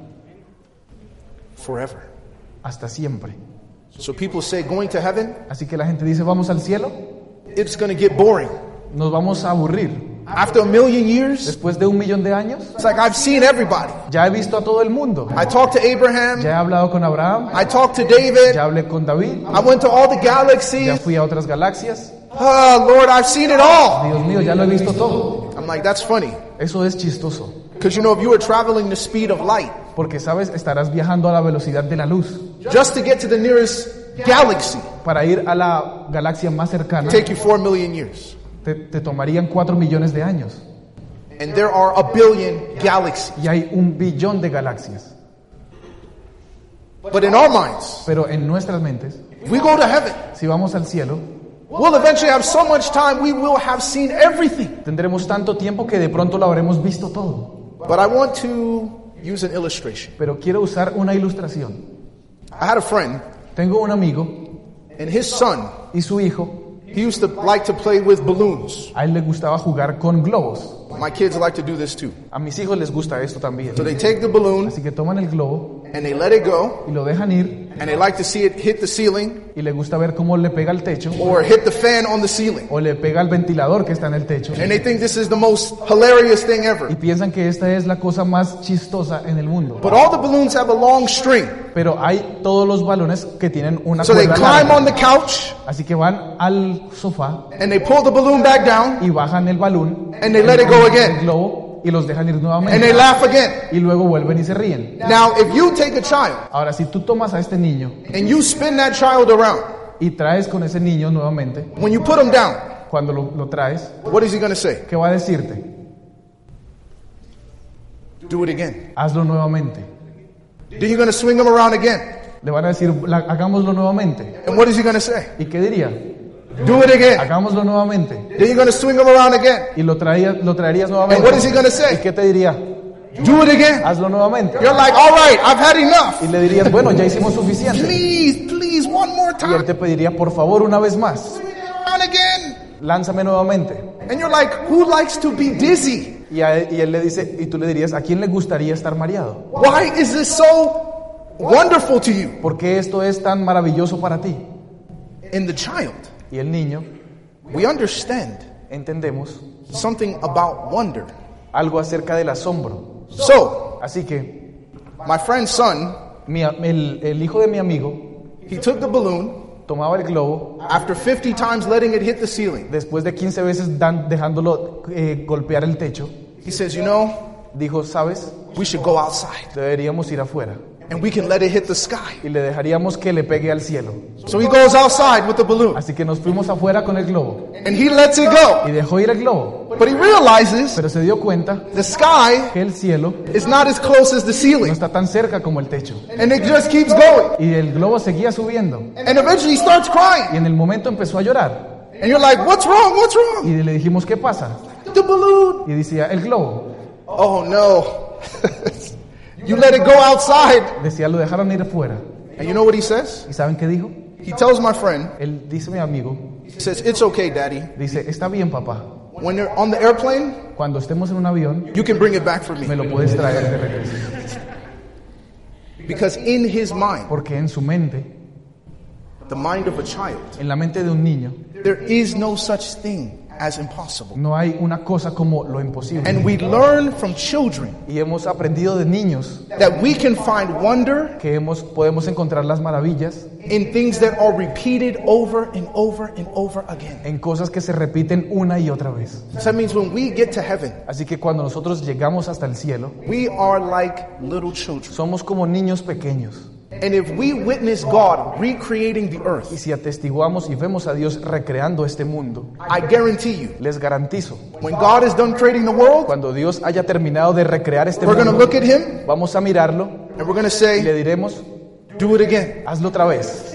forever. hasta siempre. So people say going to heaven, Así que la gente dice, vamos al cielo, it's going to get boring. nos vamos a aburrir. After a million years, Después de un millón de años, it's like I've seen everybody. ya he visto a todo el mundo. I talked to Abraham, Ya he hablado con Abraham, I talked to David, ya hablé con David, I went to all the ya galaxies. fui a otras galaxias. Oh, Lord, I've seen it all. Dios mío, ya lo he visto todo. I'm like, that's funny. Eso es chistoso. Because you know, if you were traveling the speed of light Porque, ¿sabes? Estarás viajando a la velocidad de la luz. just to get to the nearest galaxy, Para ir a la galaxia más cercana, take you four million years. te, te tomarían cuatro millones de años. And there are a billion galaxies. Y hay un billón de galaxias. But in our minds, Pero en nuestras mentes, if we go to heaven, si vamos al cielo, we'll eventually have so much time, we will have seen everything. tendremos tanto tiempo que de pronto lo habremos visto todo. But I want to use an illustration. Pero quiero usar una ilustración. I had a friend, Tengo un amigo and his son, y su hijo, he used to like to play with balloons. a él le gustaba jugar con globos. My kids like to do this too. A mis hijos les gusta esto también. So they take the balloon Así que toman el globo and they let it go, y lo dejan ir, and they like to see it hit the ceiling y le gusta ver cómo le pega el techo or hit the fan on the ceiling. o le pega al ventilador que está en el techo. And they think this is the most hilarious thing Y ever. piensan que esta es la cosa más chistosa en el mundo. But all the balloons have a long string. Pero hay todos los balones que tienen una So they cuerda climb larga. on the couch Así que van al sofá and they pull the balloon back down y bajan el balón, and they let it go el again. globo, y los dejan ir And they nuevamente. laugh again. Y luego vuelven y se ríen. Now, if you take a child Ahora, si tú tomas a este niño and you spin that child around, y traes con ese niño nuevamente, when you put him down, cuando lo, lo traes, what is he going to say? ¿qué va a decirte? Do it again. Hazlo nuevamente. Then you're going to swing him around again. Le van a decir, "La- hagámoslo nuevamente. And what is he going to say? ¿Y qué diría? Do it again. Hagámoslo nuevamente. Then you're going to swing him around again. Y lo, traía, lo traerías And what is he nuevamente. going to ¿Y say? qué te diría? Do it again. Hazlo nuevamente. You're like, all right, I've had enough. Y le dirías, bueno, ya hicimos suficiente. Please, please, one more Y él time. te pediría, por favor, una vez más, Swing it around again. lánzame nuevamente. And you're like, who likes to be dizzy? Y, a él, y él le dice, y tú le dirías, ¿a quién le gustaría estar mareado? Why is this so wonderful to you? ¿Por qué esto es tan maravilloso para ti? In the child, Y el niño, we understand entendemos something about wonder. algo acerca del asombro. So, Así que, my friend's son, mi a- el, el hijo de mi amigo he took the balloon tomaba el globo, after fifty times letting it hit the ceiling, después de quince veces dan- dejándolo eh, golpear el techo, he says, you know, dijo, ¿sabes? we should go outside Deberíamos ir afuera and we can let it hit the sky. y le dejaríamos que le pegue al cielo. So he goes outside with the balloon Así que nos fuimos afuera con el globo and he lets it go. y dejó ir el globo, But he realizes pero se dio cuenta the sky que el cielo is not as close as the no ceiling. está tan cerca como el techo. And it just keeps going. Y el globo seguía subiendo And eventually he starts y crying. en el momento empezó a llorar And you're like, what's wrong? What's wrong? y le dijimos, ¿qué pasa? The balloon. Y decía, el globo. Oh no. You let it go outside. Decía, lo dejaron ir afuera. And you know what he says? ¿Y saben qué dijo? He tells my friend, Él dice, mi amigo, he says, it's okay, daddy. dice, está bien, papá. When they're on the airplane, Cuando estemos en un avión, you can bring it back for me me. lo puedes traer de regreso. Because in his mind, Porque en su mente, the mind of a child, en la mente de un niño, there is no such thing as impossible. no hay una cosa como lo imposible. And we learn from children Y hemos aprendido de niños that we can find wonder que hemos, podemos encontrar las maravillas in things that are repeated over and over and over again. en cosas que se repiten una y otra vez. So that means when we get to heaven, Así que cuando nosotros llegamos hasta el cielo, we are like little children. somos como niños pequeños. And if we witness God recreating the Y earth, si atestiguamos y vemos a Dios recreando este mundo, I guarantee you, les garantizo, when God is done creating the world, cuando Dios haya terminado de recrear este we're going to mundo, look at him vamos a mirarlo and we're going to y le say, diremos, do it again. hazlo otra vez.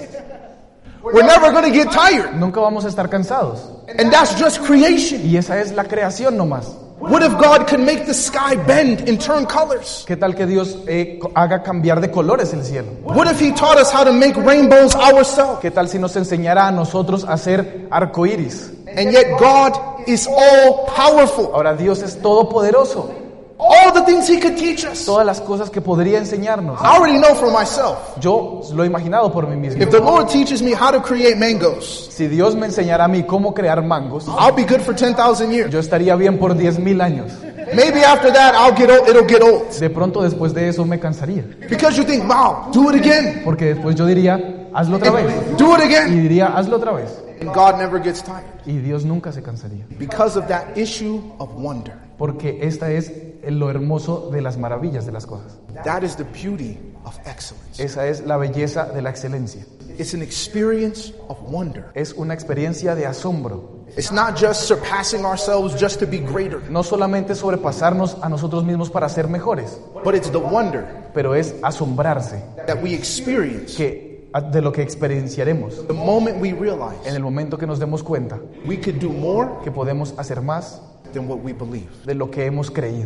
We're never going to get tired. Nunca vamos a estar cansados. And that's just creation. Y esa es la creación nomás. What if God could make the sky bend and turn colors? ¿Qué tal que Dios eh, co- haga cambiar de colores el cielo? What if he taught us how to make rainbows ourselves? ¿Qué tal si nos enseñara a nosotros a hacer arcoíris? And yet God is all powerful. Ahora Dios es todopoderoso. All the things he could teach us. Todas las cosas que podría enseñarnos. I already know for myself. Yo lo he imaginado por mí mismo. If the Lord teaches me how to create mangoes, Si Dios me enseñara a mí cómo crear mangos, I'll be good for ten thousand years. yo estaría bien por diez mil años. Maybe after that I'll get old, it'll get old. De pronto después de eso me cansaría. Because you think, wow, do it again. Porque después yo diría, hazlo otra vez. And do it Y again. diría, hazlo otra vez. And God never gets tired. Y Dios nunca se cansaría. Because of that issue of wonder. Porque esta es lo hermoso de las maravillas de las cosas. That is the beauty of excellence. Esa es la belleza de la excelencia. It's an experience of wonder. Es una experiencia de asombro. It's not just surpassing ourselves just to be greater, No solamente sobrepasarnos a nosotros mismos para ser mejores, but it's the wonder pero es asombrarse that we experience que, de lo que experienciaremos the moment we en realize el momento que nos demos cuenta we could do more que podemos hacer más than what we believe. de lo que hemos creído.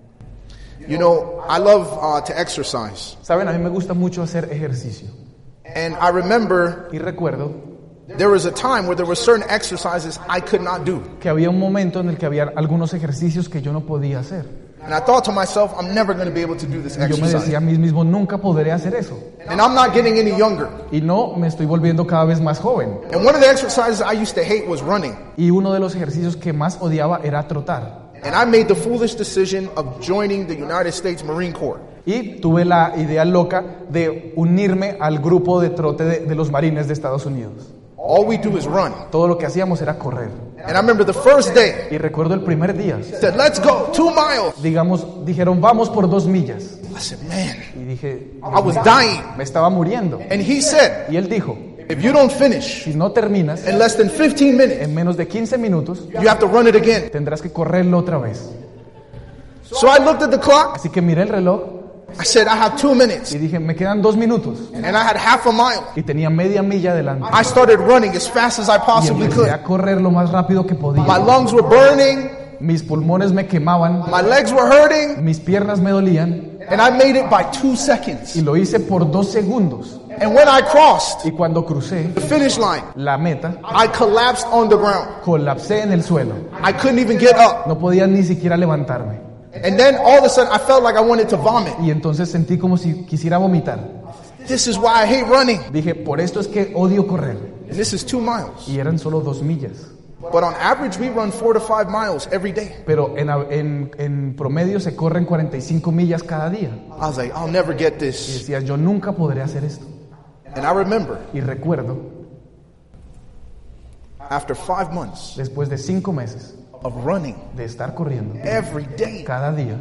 You know, I love uh, to exercise. Saben, a mí me gusta mucho hacer ejercicio. And I remember Y recuerdo there was a time where there were certain exercises I could not do. que había un momento en el que había algunos ejercicios que yo no podía hacer. And I thought to myself, I'm never going to be able to do this Y yo me exercise. decía a mí mismo, nunca podré hacer eso. And I'm not getting any younger. Y no me estoy volviendo cada vez más joven. And one of the exercises I used to hate was running. Y uno de los ejercicios que más odiaba era trotar. And I made the foolish decision of joining the United States Marine Corps. Y tuve la idea loca de unirme al grupo de trote de, de los marines de Estados Unidos. All we do is run. Todo lo que hacíamos era correr. And I remember the first day, Y recuerdo el primer día, said, let's go, two miles. digamos, dijeron, vamos por dos millas. I said, man, Y dije, I was dying. me estaba muriendo. And he said, Y él dijo, if you don't finish si no terminas, in less than fifteen minutes, en menos de quince minutos, you have to run it again. tendrás que correrlo otra vez. So I looked at the clock. Así que miré el reloj I said, I have two minutes. y dije, me quedan dos minutos. And I had half a mile. Y tenía media milla adelante. I started running as fast as I Y possibly empecé could. a correr lo más rápido que My podía. lungs were burning. Mis pulmones me quemaban, My legs were hurting. mis piernas me dolían. And I made it by two seconds. Y lo hice por dos segundos. And when I crossed Y cuando crucé the finish line, la meta, I collapsed on the ground. colapsé en el suelo. I couldn't even get up. No podía ni siquiera levantarme. And then all of a sudden, I felt like I wanted to vomit. Y entonces sentí como si quisiera vomitar. This is why I hate running. Dije, por esto es que odio correr. And this is two miles. Y eran solo dos millas. But on average, we run four to five miles every day. Pero en, en, en promedio se corren cuarenta y cinco millas cada día. I was like, I'll never get Y this. decía, yo nunca podré hacer esto. And I remember Y recuerdo after five months después de cinco meses of running de estar corriendo every day, cada día,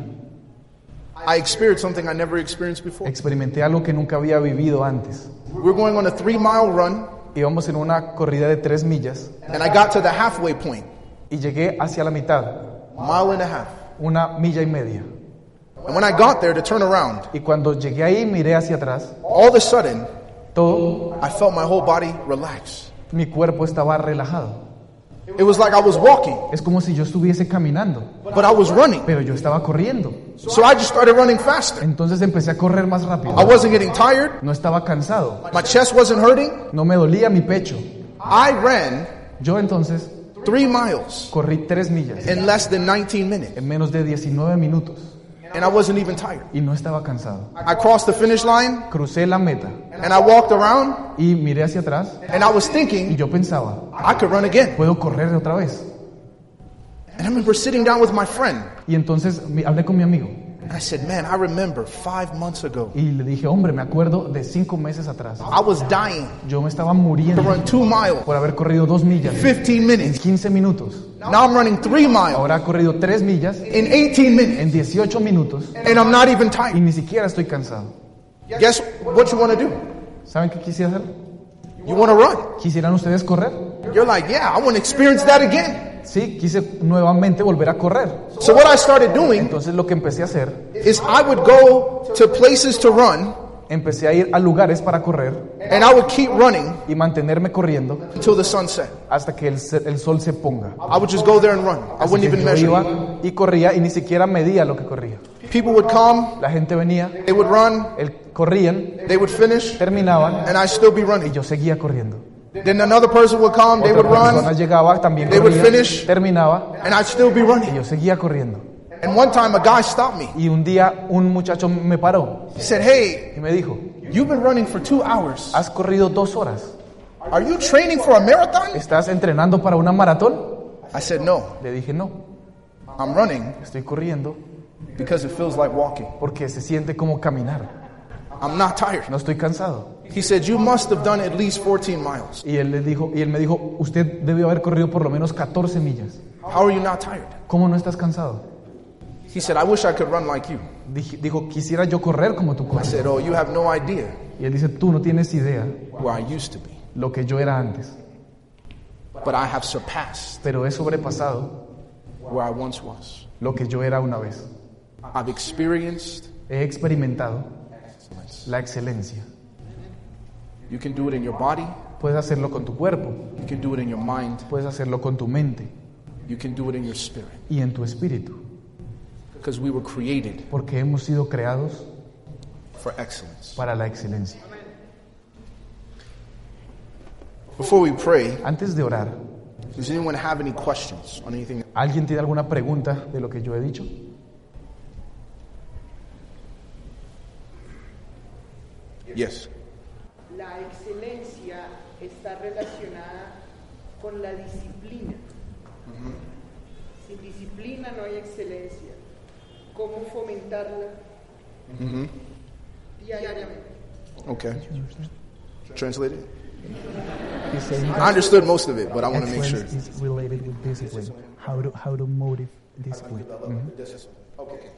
I experienced something I never experienced before. experimenté algo que nunca había vivido antes. We're going on a three mile run, Íbamos en una corrida de tres millas and I got to the halfway point, y llegué hacia la mitad, mile and a half. una milla y media. And when I got there to turn around, Y cuando llegué ahí, miré hacia atrás, all of a sudden, todo I felt my whole body relax. mi cuerpo estaba relajado. It was like I was walking, Es como si yo estuviese caminando, but I was running. pero yo estaba corriendo. So I just started running faster. Entonces empecé a correr más rápido. I wasn't getting tired. No estaba cansado, My chest wasn't hurting. no me dolía mi pecho. I ran Yo entonces three miles corrí tres millas in less than nineteen minutes, en menos de diecinueve minutos and I wasn't even tired. y no estaba cansado. I crossed the finish line, Crucé la meta and I walked around, y miré hacia atrás and I was y thinking yo pensaba, I could run again. puedo correr otra vez. And I remember sitting down with my friend, Y entonces mi- hablé con mi amigo and I said, man, I remember five months ago, y le dije, hombre, me acuerdo de cinco meses atrás. I was dying Yo me estaba to muriendo run two miles, por haber corrido dos millas fifteen en minutes. quince minutos. Now I'm running three miles Ahora he corrido tres millas in eighteen minutes, en dieciocho minutos and I'm not even y tired. ni siquiera estoy cansado. Guess what you want to do? ¿Saben qué quisiera hacer? You want to run. ¿Quisieran ustedes correr? You're like, yeah, I want to experience that again. Sí, quise nuevamente volver a correr. So what I started doing Entonces lo que empecé a hacer, is I would go to places to run, empecé a ir a lugares para correr and I would keep running y mantenerme corriendo until the sun set. hasta que el, se- el sol se ponga. I would just go there and run. I Así wouldn't que even yo measure. iba y corría y ni siquiera medía lo que corría. People would come, La gente venía, they would run, el- corrían, they would finish, terminaban and I'd still be y running. yo seguía corriendo. Then another person would come, they Otra would persona run, llegaba, también They would corría, finish. terminaba and I'd still be y running. yo seguía corriendo. And one time a guy stopped me. Y un día un muchacho me paró He said, hey, y me dijo, you've been running for two hours. ¿has corrido dos horas? Are you training for a marathon? ¿Estás entrenando para una maratón? I said, no, Le dije, no, I'm running estoy corriendo because it feels like walking. porque se siente como caminar. I'm not tired. No estoy cansado. He said, you must have done at least fourteen miles. Y él le dijo, y él me dijo, usted debió haber corrido por lo menos catorce millas. How are you not tired? ¿Cómo no estás cansado? He said, I wish I could run like you. Dij- Dijo, quisiera yo correr como tú I corres. said, oh, you have no idea Y él dice, tú no tienes idea where I used to be. lo que yo era antes, But I have surpassed pero he sobrepasado where I once was. lo que yo era una vez. I've experienced He experimentado excellence. la excelencia. You can do it in your body. Puedes hacerlo con tu cuerpo, You can do it in your mind. puedes hacerlo con tu mente You can do it in your spirit. y en tu espíritu, Because we were created porque hemos sido creados for excellence. para la excelencia. Before we pray, Antes de orar, does anyone have any questions on anything? ¿alguien tiene alguna pregunta de lo que yo he dicho? Yes. La excelencia está relacionada con la disciplina. Sin disciplina no hay excelencia. ¿Cómo fomentarla diariamente? Okay. Translate it. He's saying I understood most of it, but I want to make sure. excellence is related with discipline. How to how to motive discipline. Okay.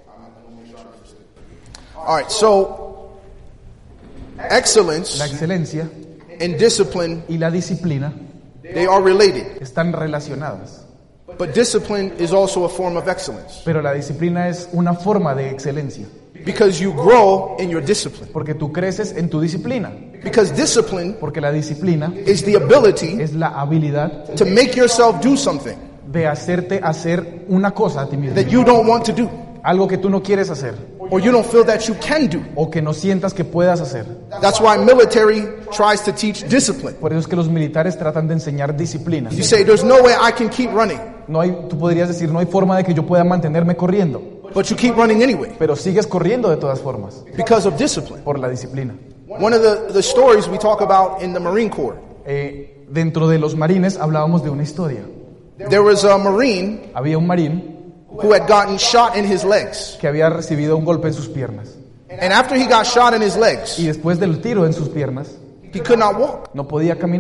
All right. So, excellence La excelencia and discipline, y la disciplina they are related. están relacionadas, But discipline is also a form of excellence pero la disciplina es una forma de excelencia, because you grow in your discipline. porque tú creces en tu disciplina, Because discipline porque la disciplina is the ability es la habilidad to make yourself do something de hacerte hacer una cosa a ti mismo, that you don't want to do algo que tú no quieres hacer or you don't feel that you can do. o que no sientas que puedas hacer. That's why military tries to teach discipline. Por eso es que los militares tratan de enseñar disciplina. You say, there's no way I can keep running, No hay, tú podrías decir, no hay forma de que yo pueda mantenerme corriendo, but you keep running anyway pero sigues corriendo de todas formas because of discipline. por la disciplina. One of the, the stories we talk about in the Marine Corps, Eh, dentro de los marines hablábamos de una historia. there was a Marine Había un marín who had gotten shot in his legs. que había recibido un golpe en sus piernas And after he got shot in his legs, y después del tiro en sus piernas he could not walk. no podía caminar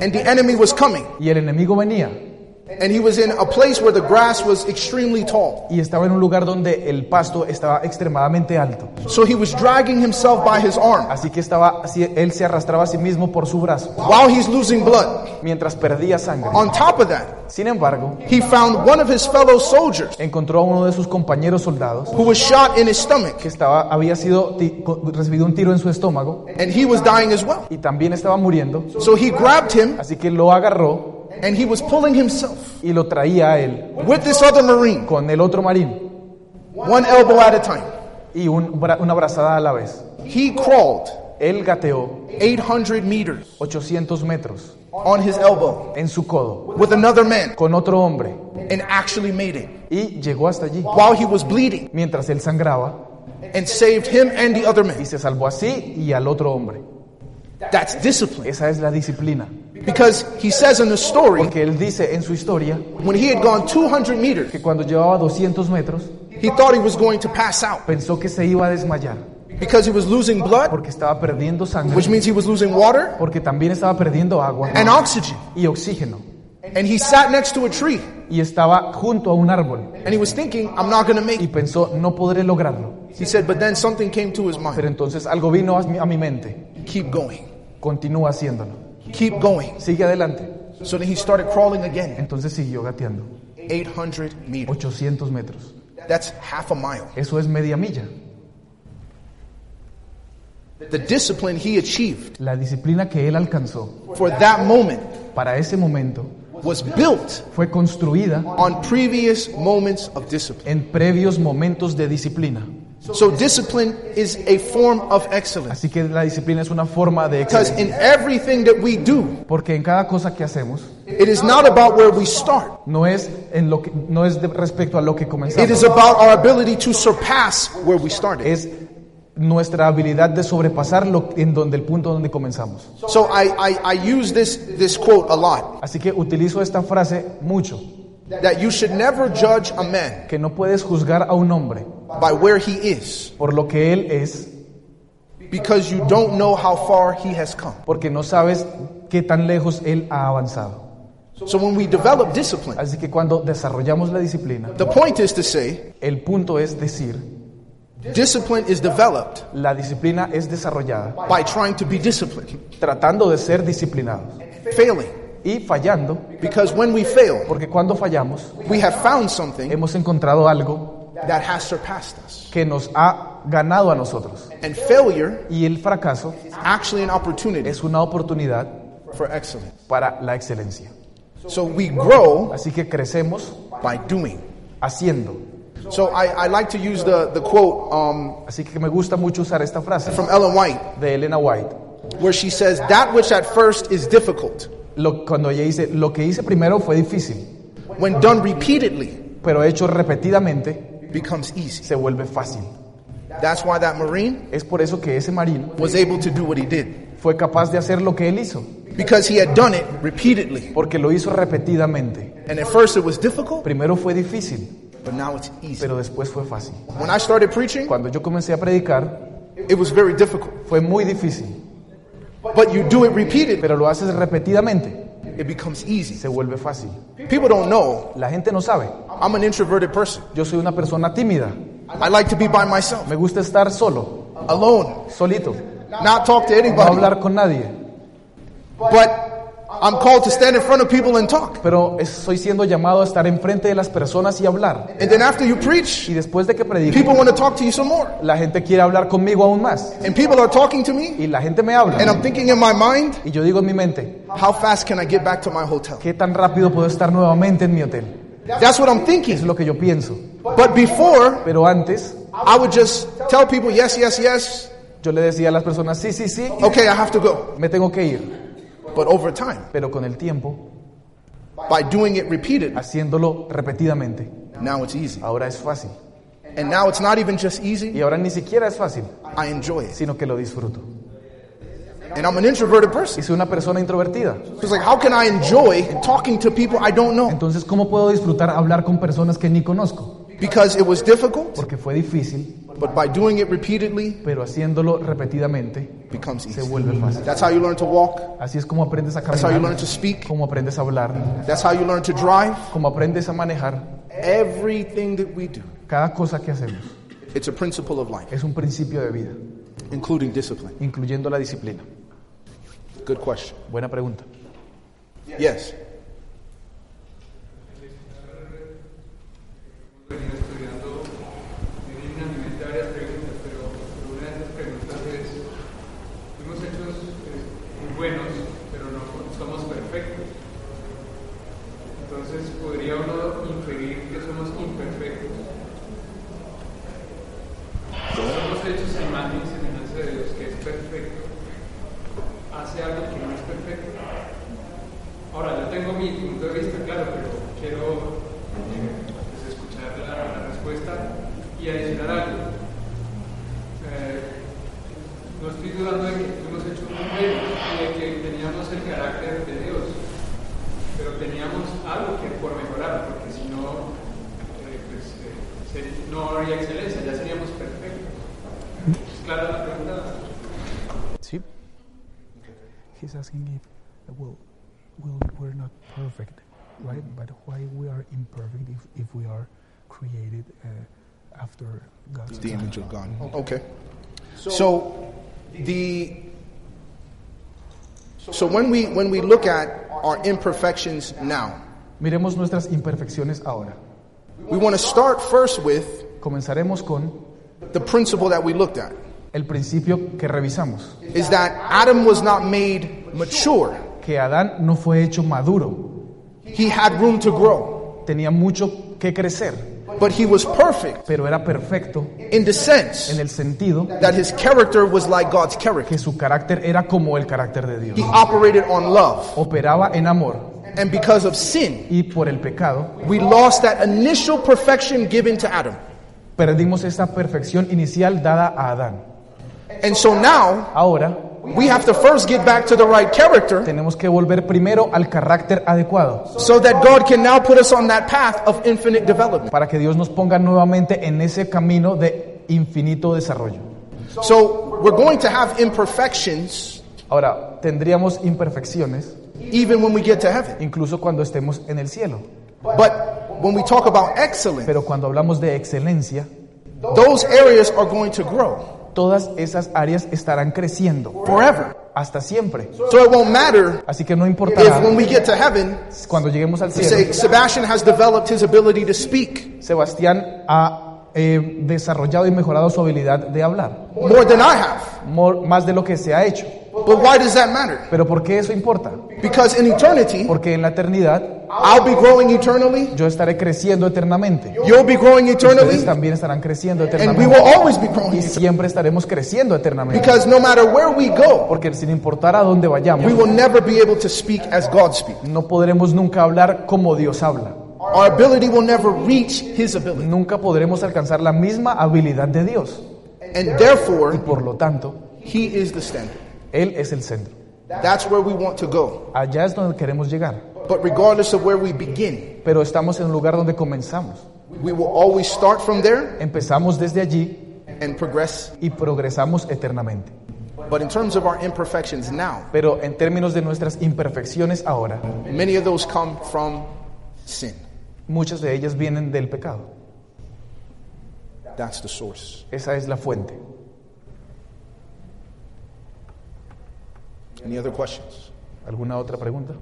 and the enemy was coming. y el enemigo venía. And he was in a place where the grass was extremely tall. Y estaba en un lugar donde el pasto estaba extremadamente alto. So he was dragging himself by his arm. Así que estaba, así, él se arrastraba a sí mismo por su brazo, While he's losing blood. mientras perdía sangre. On top of that, Sin embargo, he found one of his fellow soldiers encontró a uno de sus compañeros soldados who was shot in his stomach. que estaba, había sido ti- co- recibido un tiro en su estómago And he was dying as well. y también estaba muriendo. So he grabbed him Así que lo agarró and he was pulling himself y lo traía a él with this other Marine, con el otro marín one elbow at a time. y un bra- una brazada a la vez. He crawled Él gateó eight hundred meters ochocientos metros on his elbow en su codo with another man con otro hombre and actually made it y llegó hasta allí while he was bleeding mientras él sangraba and saved him and the other y man. se salvó así y al otro hombre. That's discipline. Esa es la disciplina. Because he says in the story, Porque él dice en su historia when he had gone two hundred meters, que cuando llevaba doscientos metros he thought he was going to pass out pensó que se iba a desmayar because he was losing blood, porque estaba perdiendo sangre, which means he was losing water porque también estaba perdiendo agua and oxygen. y oxígeno. And he sat next to a tree Y estaba junto a un árbol and he was thinking, I'm not going to make y it. pensó, no podré lograrlo. He said, but then something came to his Pero mind. entonces algo vino a mi, a mi mente. Keep going. Continúa haciéndolo. Keep going. Sigue adelante. So then he started crawling again, Entonces siguió gateando. eight hundred meters. ochocientos metros. That's half a mile. Eso es media milla. The discipline he achieved La disciplina que él alcanzó for that moment para ese momento was built fue construida on previous moments of discipline. en previos momentos de disciplina. So discipline is a form of excellence. Así que la disciplina es una forma de Because excelencia. in everything that we do, Porque en cada cosa que hacemos it is not about where we start. no es en lo que no es de respecto a lo que It is comenzamos. about our ability to surpass where we started. Es nuestra habilidad de sobrepasar lo, en donde el punto donde comenzamos. So I, I, I use this, this quote a lot, Así que utilizo esta frase mucho, that you should never judge a man que no puedes juzgar a un hombre by where he is, por lo que él es, because you don't know how far he has come. porque no sabes qué tan lejos él ha avanzado. So when we develop discipline, Así que cuando desarrollamos la disciplina, the point is to say, el punto es decir, discipline is developed la disciplina es desarrollada by trying to be disciplined, tratando de ser disciplinados failing. y fallando, Because when we fail, porque cuando fallamos we have found something hemos encontrado algo that has surpassed us. que nos ha ganado a nosotros. And failure Y el fracaso is actually an opportunity es una oportunidad for excellence. para la excelencia. So we grow Así que crecemos by doing. haciendo. So I, I like to use the, the quote um, Así que me gusta mucho usar esta frase from Ellen White, de Elena White. where she says, that which at first is difficult, Lo, cuando ella dice, lo que hice primero fue difícil, when done repeatedly, pero hecho repetidamente becomes easy. se vuelve fácil. That's why that Marine Es por eso que ese marín was able to do what he did, fue capaz de hacer lo que él hizo, because he had done it repeatedly. porque lo hizo repetidamente. And at first it was difficult, Primero fue difícil, but now it's easy. pero después fue fácil. When I started preaching, Cuando yo comencé a predicar, it was very difficult. fue muy difícil, But you do it repeatedly, pero lo haces repetidamente, it becomes easy. se vuelve fácil. People don't know La gente no sabe. I'm an introverted person. Yo soy una persona tímida. I like to be by myself, Me gusta estar solo, alone, solito, not talk to no anybody. hablar con nadie. But I'm called to stand in front of people and talk. Pero estoy siendo llamado a estar enfrente de las personas y hablar. And then after you preach, Y después de que predique, people want to talk to you some more. la gente quiere hablar conmigo aún más. And people are talking to me, Y la gente me and habla. I'm thinking in my mind, Y yo digo en mi mente, how fast can I get back to my hotel? ¿qué tan rápido puedo estar nuevamente en mi hotel? That's what I'm Es thinking. lo que yo pienso. But before, Pero antes, I would just tell people, yes, yes, yes, yo le decía a las personas, sí, sí, sí, okay, I have to go. me tengo que ir. But over time, Pero con el tiempo, by doing it repeatedly, haciéndolo repetidamente, now it's easy. ahora es fácil. And now it's not even just easy, Y ahora ni siquiera es fácil, I enjoy it. sino que lo disfruto. And I'm an introverted person. Y soy una persona introvertida. It's like, how can I enjoy talking to people I don't know? Entonces, ¿cómo puedo disfrutar hablar con personas que ni conozco? Because it was difficult, Porque fue difícil, But by doing it repeatedly, pero haciéndolo repetidamente it becomes se easy. vuelve fácil. That's how you learn to walk. Así es como aprendes a That's how you learn caminar, to speak. como aprendes a hablar, That's how you learn to drive. como aprendes a manejar. Everything that we do, Cada cosa que hacemos it's a principle of life, es un principio de vida, including discipline. incluyendo la disciplina. Good question. Buena pregunta. Yes. Venido estudiando en línea mi mente varias preguntas, pero una de esas preguntas es: fuimos hechos eh, muy buenos, pero no somos perfectos. Entonces, ¿podría uno inferir que somos imperfectos? Somos hechos a imagen y semejanza de Dios, que es perfecto. ¿Hace algo que no es perfecto? Ahora, yo tengo mi punto de vista, claro, pero quiero eh, pues, escuchar la, la respuesta y adicionar algo. Eh, no estoy dudando de que fuimos hechos muy buenos y de que teníamos el carácter de Dios, pero teníamos algo que por mejorar, porque si no, eh, pues, eh, ser- no habría excelencia, ya seríamos perfectos. ¿Es clara la pregunta? Sí. He's asking if, well, well, we're not perfect, right? But why we are imperfect if, if we are created uh, after God's The design? image of God. Okay. So the so when we when we look at our imperfections now, Miremos nuestras imperfecciones ahora. we want to start first with Comenzaremos con the principle that we looked at. el principio que revisamos, Is that Adam was not made mature. que Adán no fue hecho maduro, He had room to grow, tenía mucho que crecer, but he was perfect pero era perfecto in the sense en el sentido that his character was like God's character. que su carácter era como el carácter de Dios. He operated on love. Operaba en amor, And because of sin, y por el pecado we lost that initial perfection given to Adam. perdimos esa perfección inicial dada a Adán. And so now, Ahora we have to first get back to the right character tenemos que volver primero al carácter adecuado so that God can now put us on that path of infinite development. para que Dios nos ponga nuevamente en ese camino de infinito desarrollo. So we're going to have imperfections Ahora, tendríamos imperfecciones even when we get to heaven. incluso cuando estemos en el cielo. But when we talk about excellence, Pero cuando hablamos de excelencia, those areas are going to grow todas esas áreas estarán creciendo forever. hasta siempre. So it won't matter Así que no if importará when we get to heaven, cuando lleguemos al we say cielo. Sebastian has developed his ability to speak Sebastián ha eh, desarrollado y mejorado su habilidad de hablar, more than I have. more- más de lo que se ha hecho. But why does that matter? Pero ¿por qué eso importa? Because in eternity, Porque en la eternidad I'll be growing eternally, yo estaré creciendo eternamente. you'll be growing Ustedes eternally, también estarán creciendo and we eternamente. will always be growing Y eternally. siempre estaremos creciendo eternamente. Because no matter where we go, Porque sin importar a dónde vayamos, we will never be able to speak as God speaks. no podremos nunca hablar como Dios habla. Our ability will never reach His ability. Nunca podremos alcanzar la misma habilidad de Dios. And therefore, Por lo tanto, He is the standard. Él es el centro. That's where we want to go. Allá es donde queremos llegar. But regardless of where we begin, Pero estamos en un lugar donde comenzamos. we will always start from there Empezamos desde allí and progress. y progresamos eternamente. But in terms of our imperfections now, Pero en términos de nuestras imperfecciones ahora, many of those come from sin. muchas de ellas vienen del pecado. That's the source. Esa es la fuente. Any other questions? ¿Alguna otra pregunta?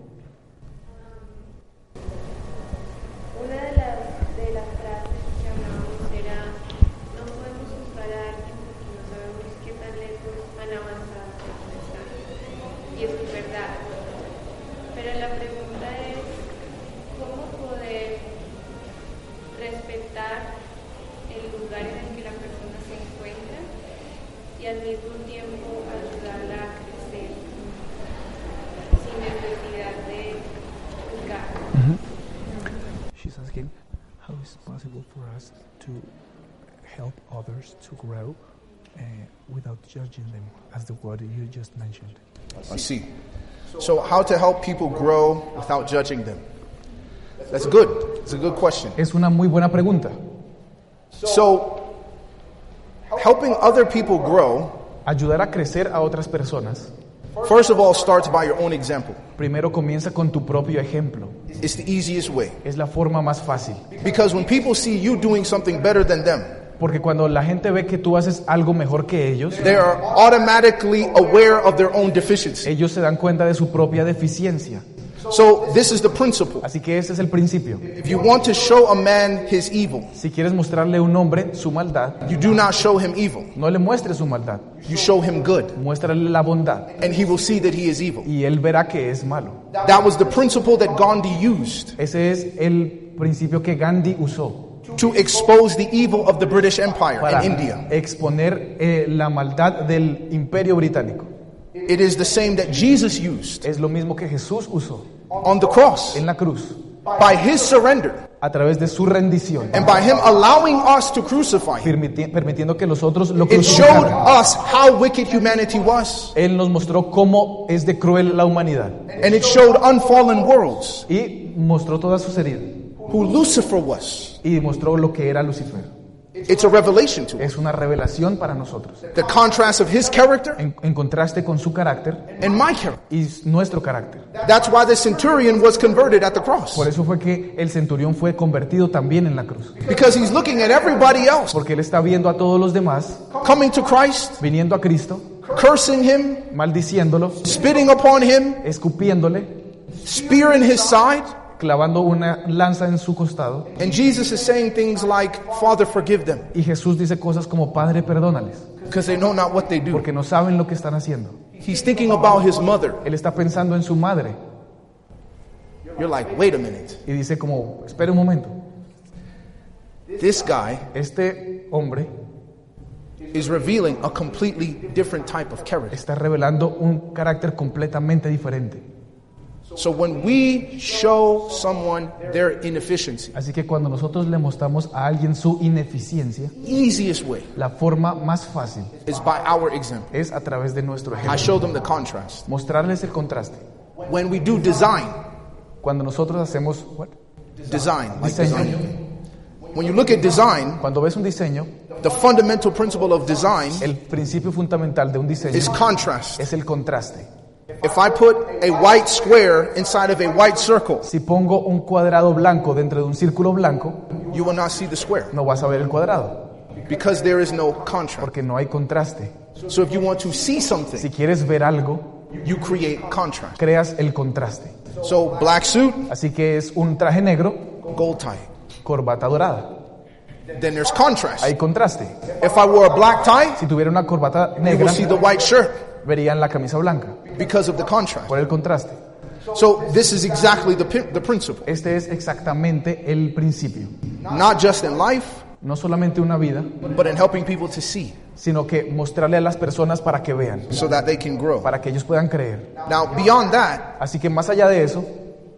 Una de las, de las frases que hablábamos era: no podemos juzgar a alguien porque no sabemos qué tan lejos han avanzado hasta donde están. Y eso es verdad. Pero la pregunta es: ¿cómo poder respetar el lugar en el que la persona se encuentra y al mismo tiempo ayudarla a crecer sin necesidad de juzgar? She's asking how is it possible for us to help others to grow uh, without judging them, as the word you just mentioned. I see. So, how to help people grow without judging them? That's good. It's a good question. Es una muy buena pregunta. So, helping other people grow, ayudar a crecer a otras personas, first of all, starts by your own example. primero comienza con tu propio ejemplo. It's the easiest way. Es la forma más fácil. Because when people see you doing something better than them, Porque cuando la gente ve que tú haces algo mejor que ellos, they are automatically aware of their own deficiency. ellos se dan cuenta de su propia deficiencia. So this is the principle. Así que ese es el principio. If you want to show a man his evil, Si quieres mostrarle a un hombre su maldad, you do not show him evil. no le muestres su maldad, You show him good, muéstrale la bondad and he will see that he is evil. y él verá que es malo. That was the principle that Gandhi used Ese es el principio que Gandhi usó to expose the evil of the British Empire para in India. exponer eh, la maldad del Imperio Británico. It is the same that Jesus used Es lo mismo que Jesús usó on the cross. en la cruz, By his surrender a través de su rendición, and by him allowing us to crucify him, permiti- permitiendo que los otros lo it showed crucificaran. us how wicked humanity was. Él nos mostró cómo es de cruel la humanidad And it showed unfallen worlds y mostró todas sus heridas who Lucifer was. y mostró lo que era Lucifer. It's a revelation to us. Es una revelación para nosotros, The contrast of his character en, en contraste con su carácter and my character. y nuestro carácter. That's why the centurion was converted at the cross. Por eso fue que el centurión fue convertido también en la cruz, Because he's looking at everybody else porque él está viendo a todos los demás coming to Christ, viniendo a Cristo, cursing him, maldiciéndolo, spitting upon him, escupiéndole, spear in his side. clavando una lanza en su costado. And Jesus is saying things like, Father, forgive them, Y Jesús dice cosas como, Padre, perdónales, because they know not what they do. porque no saben lo que están haciendo. He's thinking about his mother. Él está pensando en su madre You're like, wait a minute. y dice como, espere un momento, This guy este hombre is revealing a completely different type of character. está revelando un carácter completamente diferente. So when we show someone their inefficiency, Así que cuando nosotros le mostramos a alguien su ineficiencia, easiest way la forma más fácil is by our example. es a través de nuestro I ejemplo. show them the contrast. Mostrarles el contraste. When we do design, Cuando nosotros hacemos what? design, like Diseño. design. When you look at design, Cuando ves un diseño, the fundamental principle of design el principio fundamental de un diseño is contrast. es el contraste. If I put a white square inside of a white circle, Si pongo un cuadrado blanco dentro de un círculo blanco, you will not see the square no vas a ver el cuadrado, because there is no contrast. porque no hay contraste. So if you want to see something, Si quieres ver algo, you create contrast. creas el contraste. So black suit, Así que es un traje negro, gold tie. corbata dorada. Then there's contrast. Hay contraste. If I wore a black tie, Si tuviera una corbata you negra, will see the white shirt verían la camisa blanca, because of the contrast. por el contraste. So this is exactly the, pi- the principle. Este es exactamente el principio. Not just in life, No solamente una vida, but in helping people to see sino que mostrarle a las personas para que vean, so that they can grow. para que ellos puedan creer. Now, beyond that, Así que más allá de eso,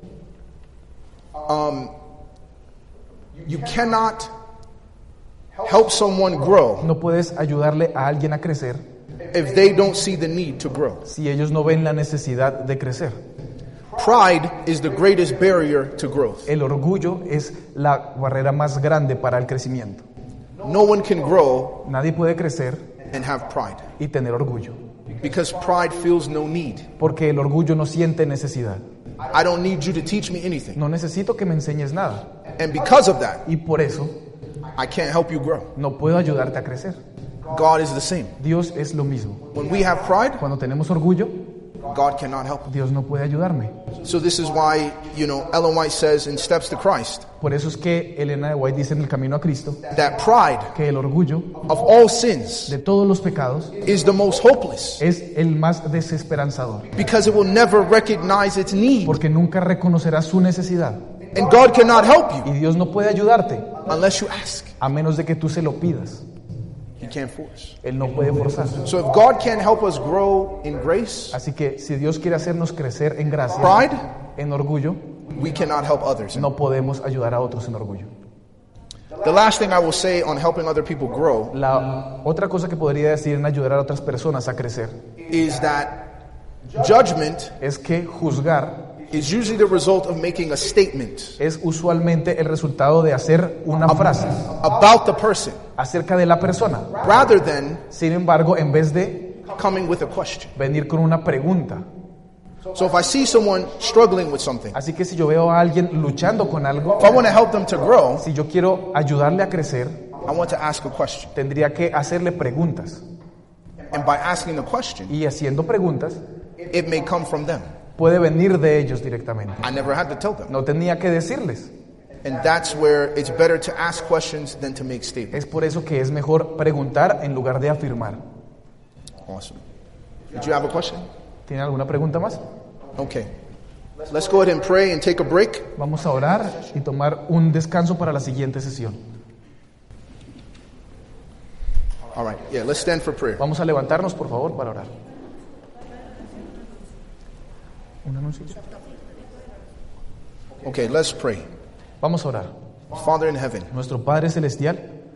um, you cannot help someone grow no puedes ayudarle a alguien a crecer if they don't see the need to grow. si ellos no ven la necesidad de crecer. Pride is the greatest barrier to growth. El orgullo es la barrera más grande para el crecimiento. No one can grow Nadie puede crecer and have pride y tener orgullo, because pride feels no need. porque el orgullo no siente necesidad. I don't need you to teach me anything. No necesito que me enseñes nada, And because of that, y por eso I can't help you grow. no puedo ayudarte a crecer. God is the same. Dios es lo mismo. When we have pride, Cuando tenemos orgullo, God cannot help. Dios no puede ayudarme. So this is why, you know, Ellen White says in Steps to Christ Por eso es que Elena de White dice en El Camino a Cristo that pride que el orgullo of all sins de todos los pecados is the most hopeless es el más desesperanzador, because it will never recognize its need. porque nunca reconocerá su necesidad. And God cannot help you Y Dios no puede ayudarte unless you ask. a menos de que tú se lo pidas. He can't force. Él no puede forzar. So if God can't help us grow in grace, Así que si Dios quiere hacernos crecer en gracia, pride, en orgullo, we cannot help others. no podemos ayudar a otros en orgullo. The last thing I will say on helping other people grow La otra cosa que podría decir en ayudar a otras personas a crecer is that judgment es que juzgar is usually the result of making a statement es usualmente el resultado de hacer una frase about the person acerca de la persona. rather than Sin embargo, en vez de coming with a question. venir con una pregunta. So if I see someone struggling with something, Así que si yo veo a alguien luchando con algo, if I want to help them to grow, si yo quiero ayudarle a crecer, I want to ask a question. tendría que hacerle preguntas. And by asking the question, Y haciendo preguntas, it may come from them. puede venir de ellos directamente. I never had to tell them. No tenía que decirles. And that's where it's better to ask questions than to make statements. Es por eso que es mejor preguntar en lugar de afirmar. Awesome. Did you have a question? ¿Tienen alguna pregunta más? Okay. Let's go ahead and pray and take a break. Vamos a orar y tomar un descanso para la siguiente sesión. All right. Yeah, let's stand for prayer. Vamos a levantarnos, por favor, para orar. ¿Un anuncio? Okay, let's pray. Vamos a orar. Father in heaven, Nuestro Padre Celestial,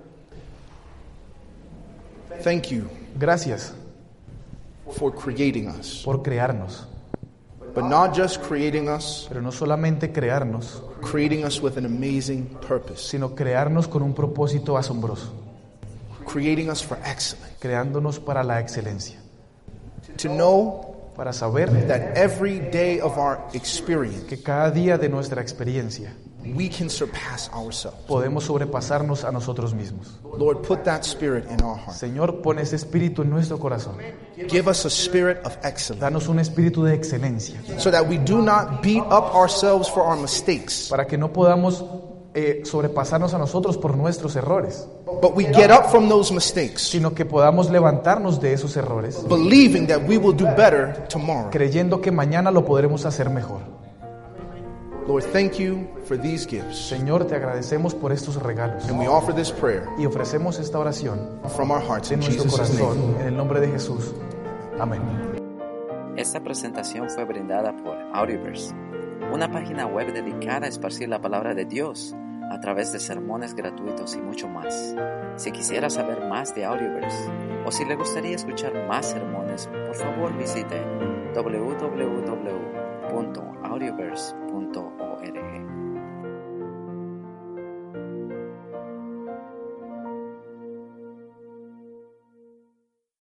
thank you gracias for creating us. por crearnos. But not just creating us, Pero no solamente crearnos, creating us with an amazing purpose. sino crearnos con un propósito asombroso. Creating us for excellence. Creándonos para la excelencia. To know Para saber that every day of our experience, que cada día de nuestra experiencia we can surpass ourselves. podemos sobrepasarnos a nosotros mismos. Lord, put that spirit in our heart. Señor, pon ese espíritu en nuestro corazón. Give us a spirit of excellence Danos un espíritu de excelencia so that we do not beat up ourselves for our mistakes, para que no podamos eh, sobrepasarnos a nosotros por nuestros errores, but we get up from those mistakes sino que podamos levantarnos de esos errores believing that we will do better tomorrow. creyendo que mañana lo podremos hacer mejor. Lord, thank you for these gifts. Señor, te agradecemos por estos regalos And we offer this prayer y ofrecemos esta oración from our hearts de in nuestro Jesus' name. corazón en el nombre de Jesús. Amén. Esta presentación fue brindada por Audioverse, una página web dedicada a esparcir la palabra de Dios a través de sermones gratuitos y mucho más. Si quisiera saber más de Audioverse o si le gustaría escuchar más sermones, por favor visite w w w punto audioverse punto org.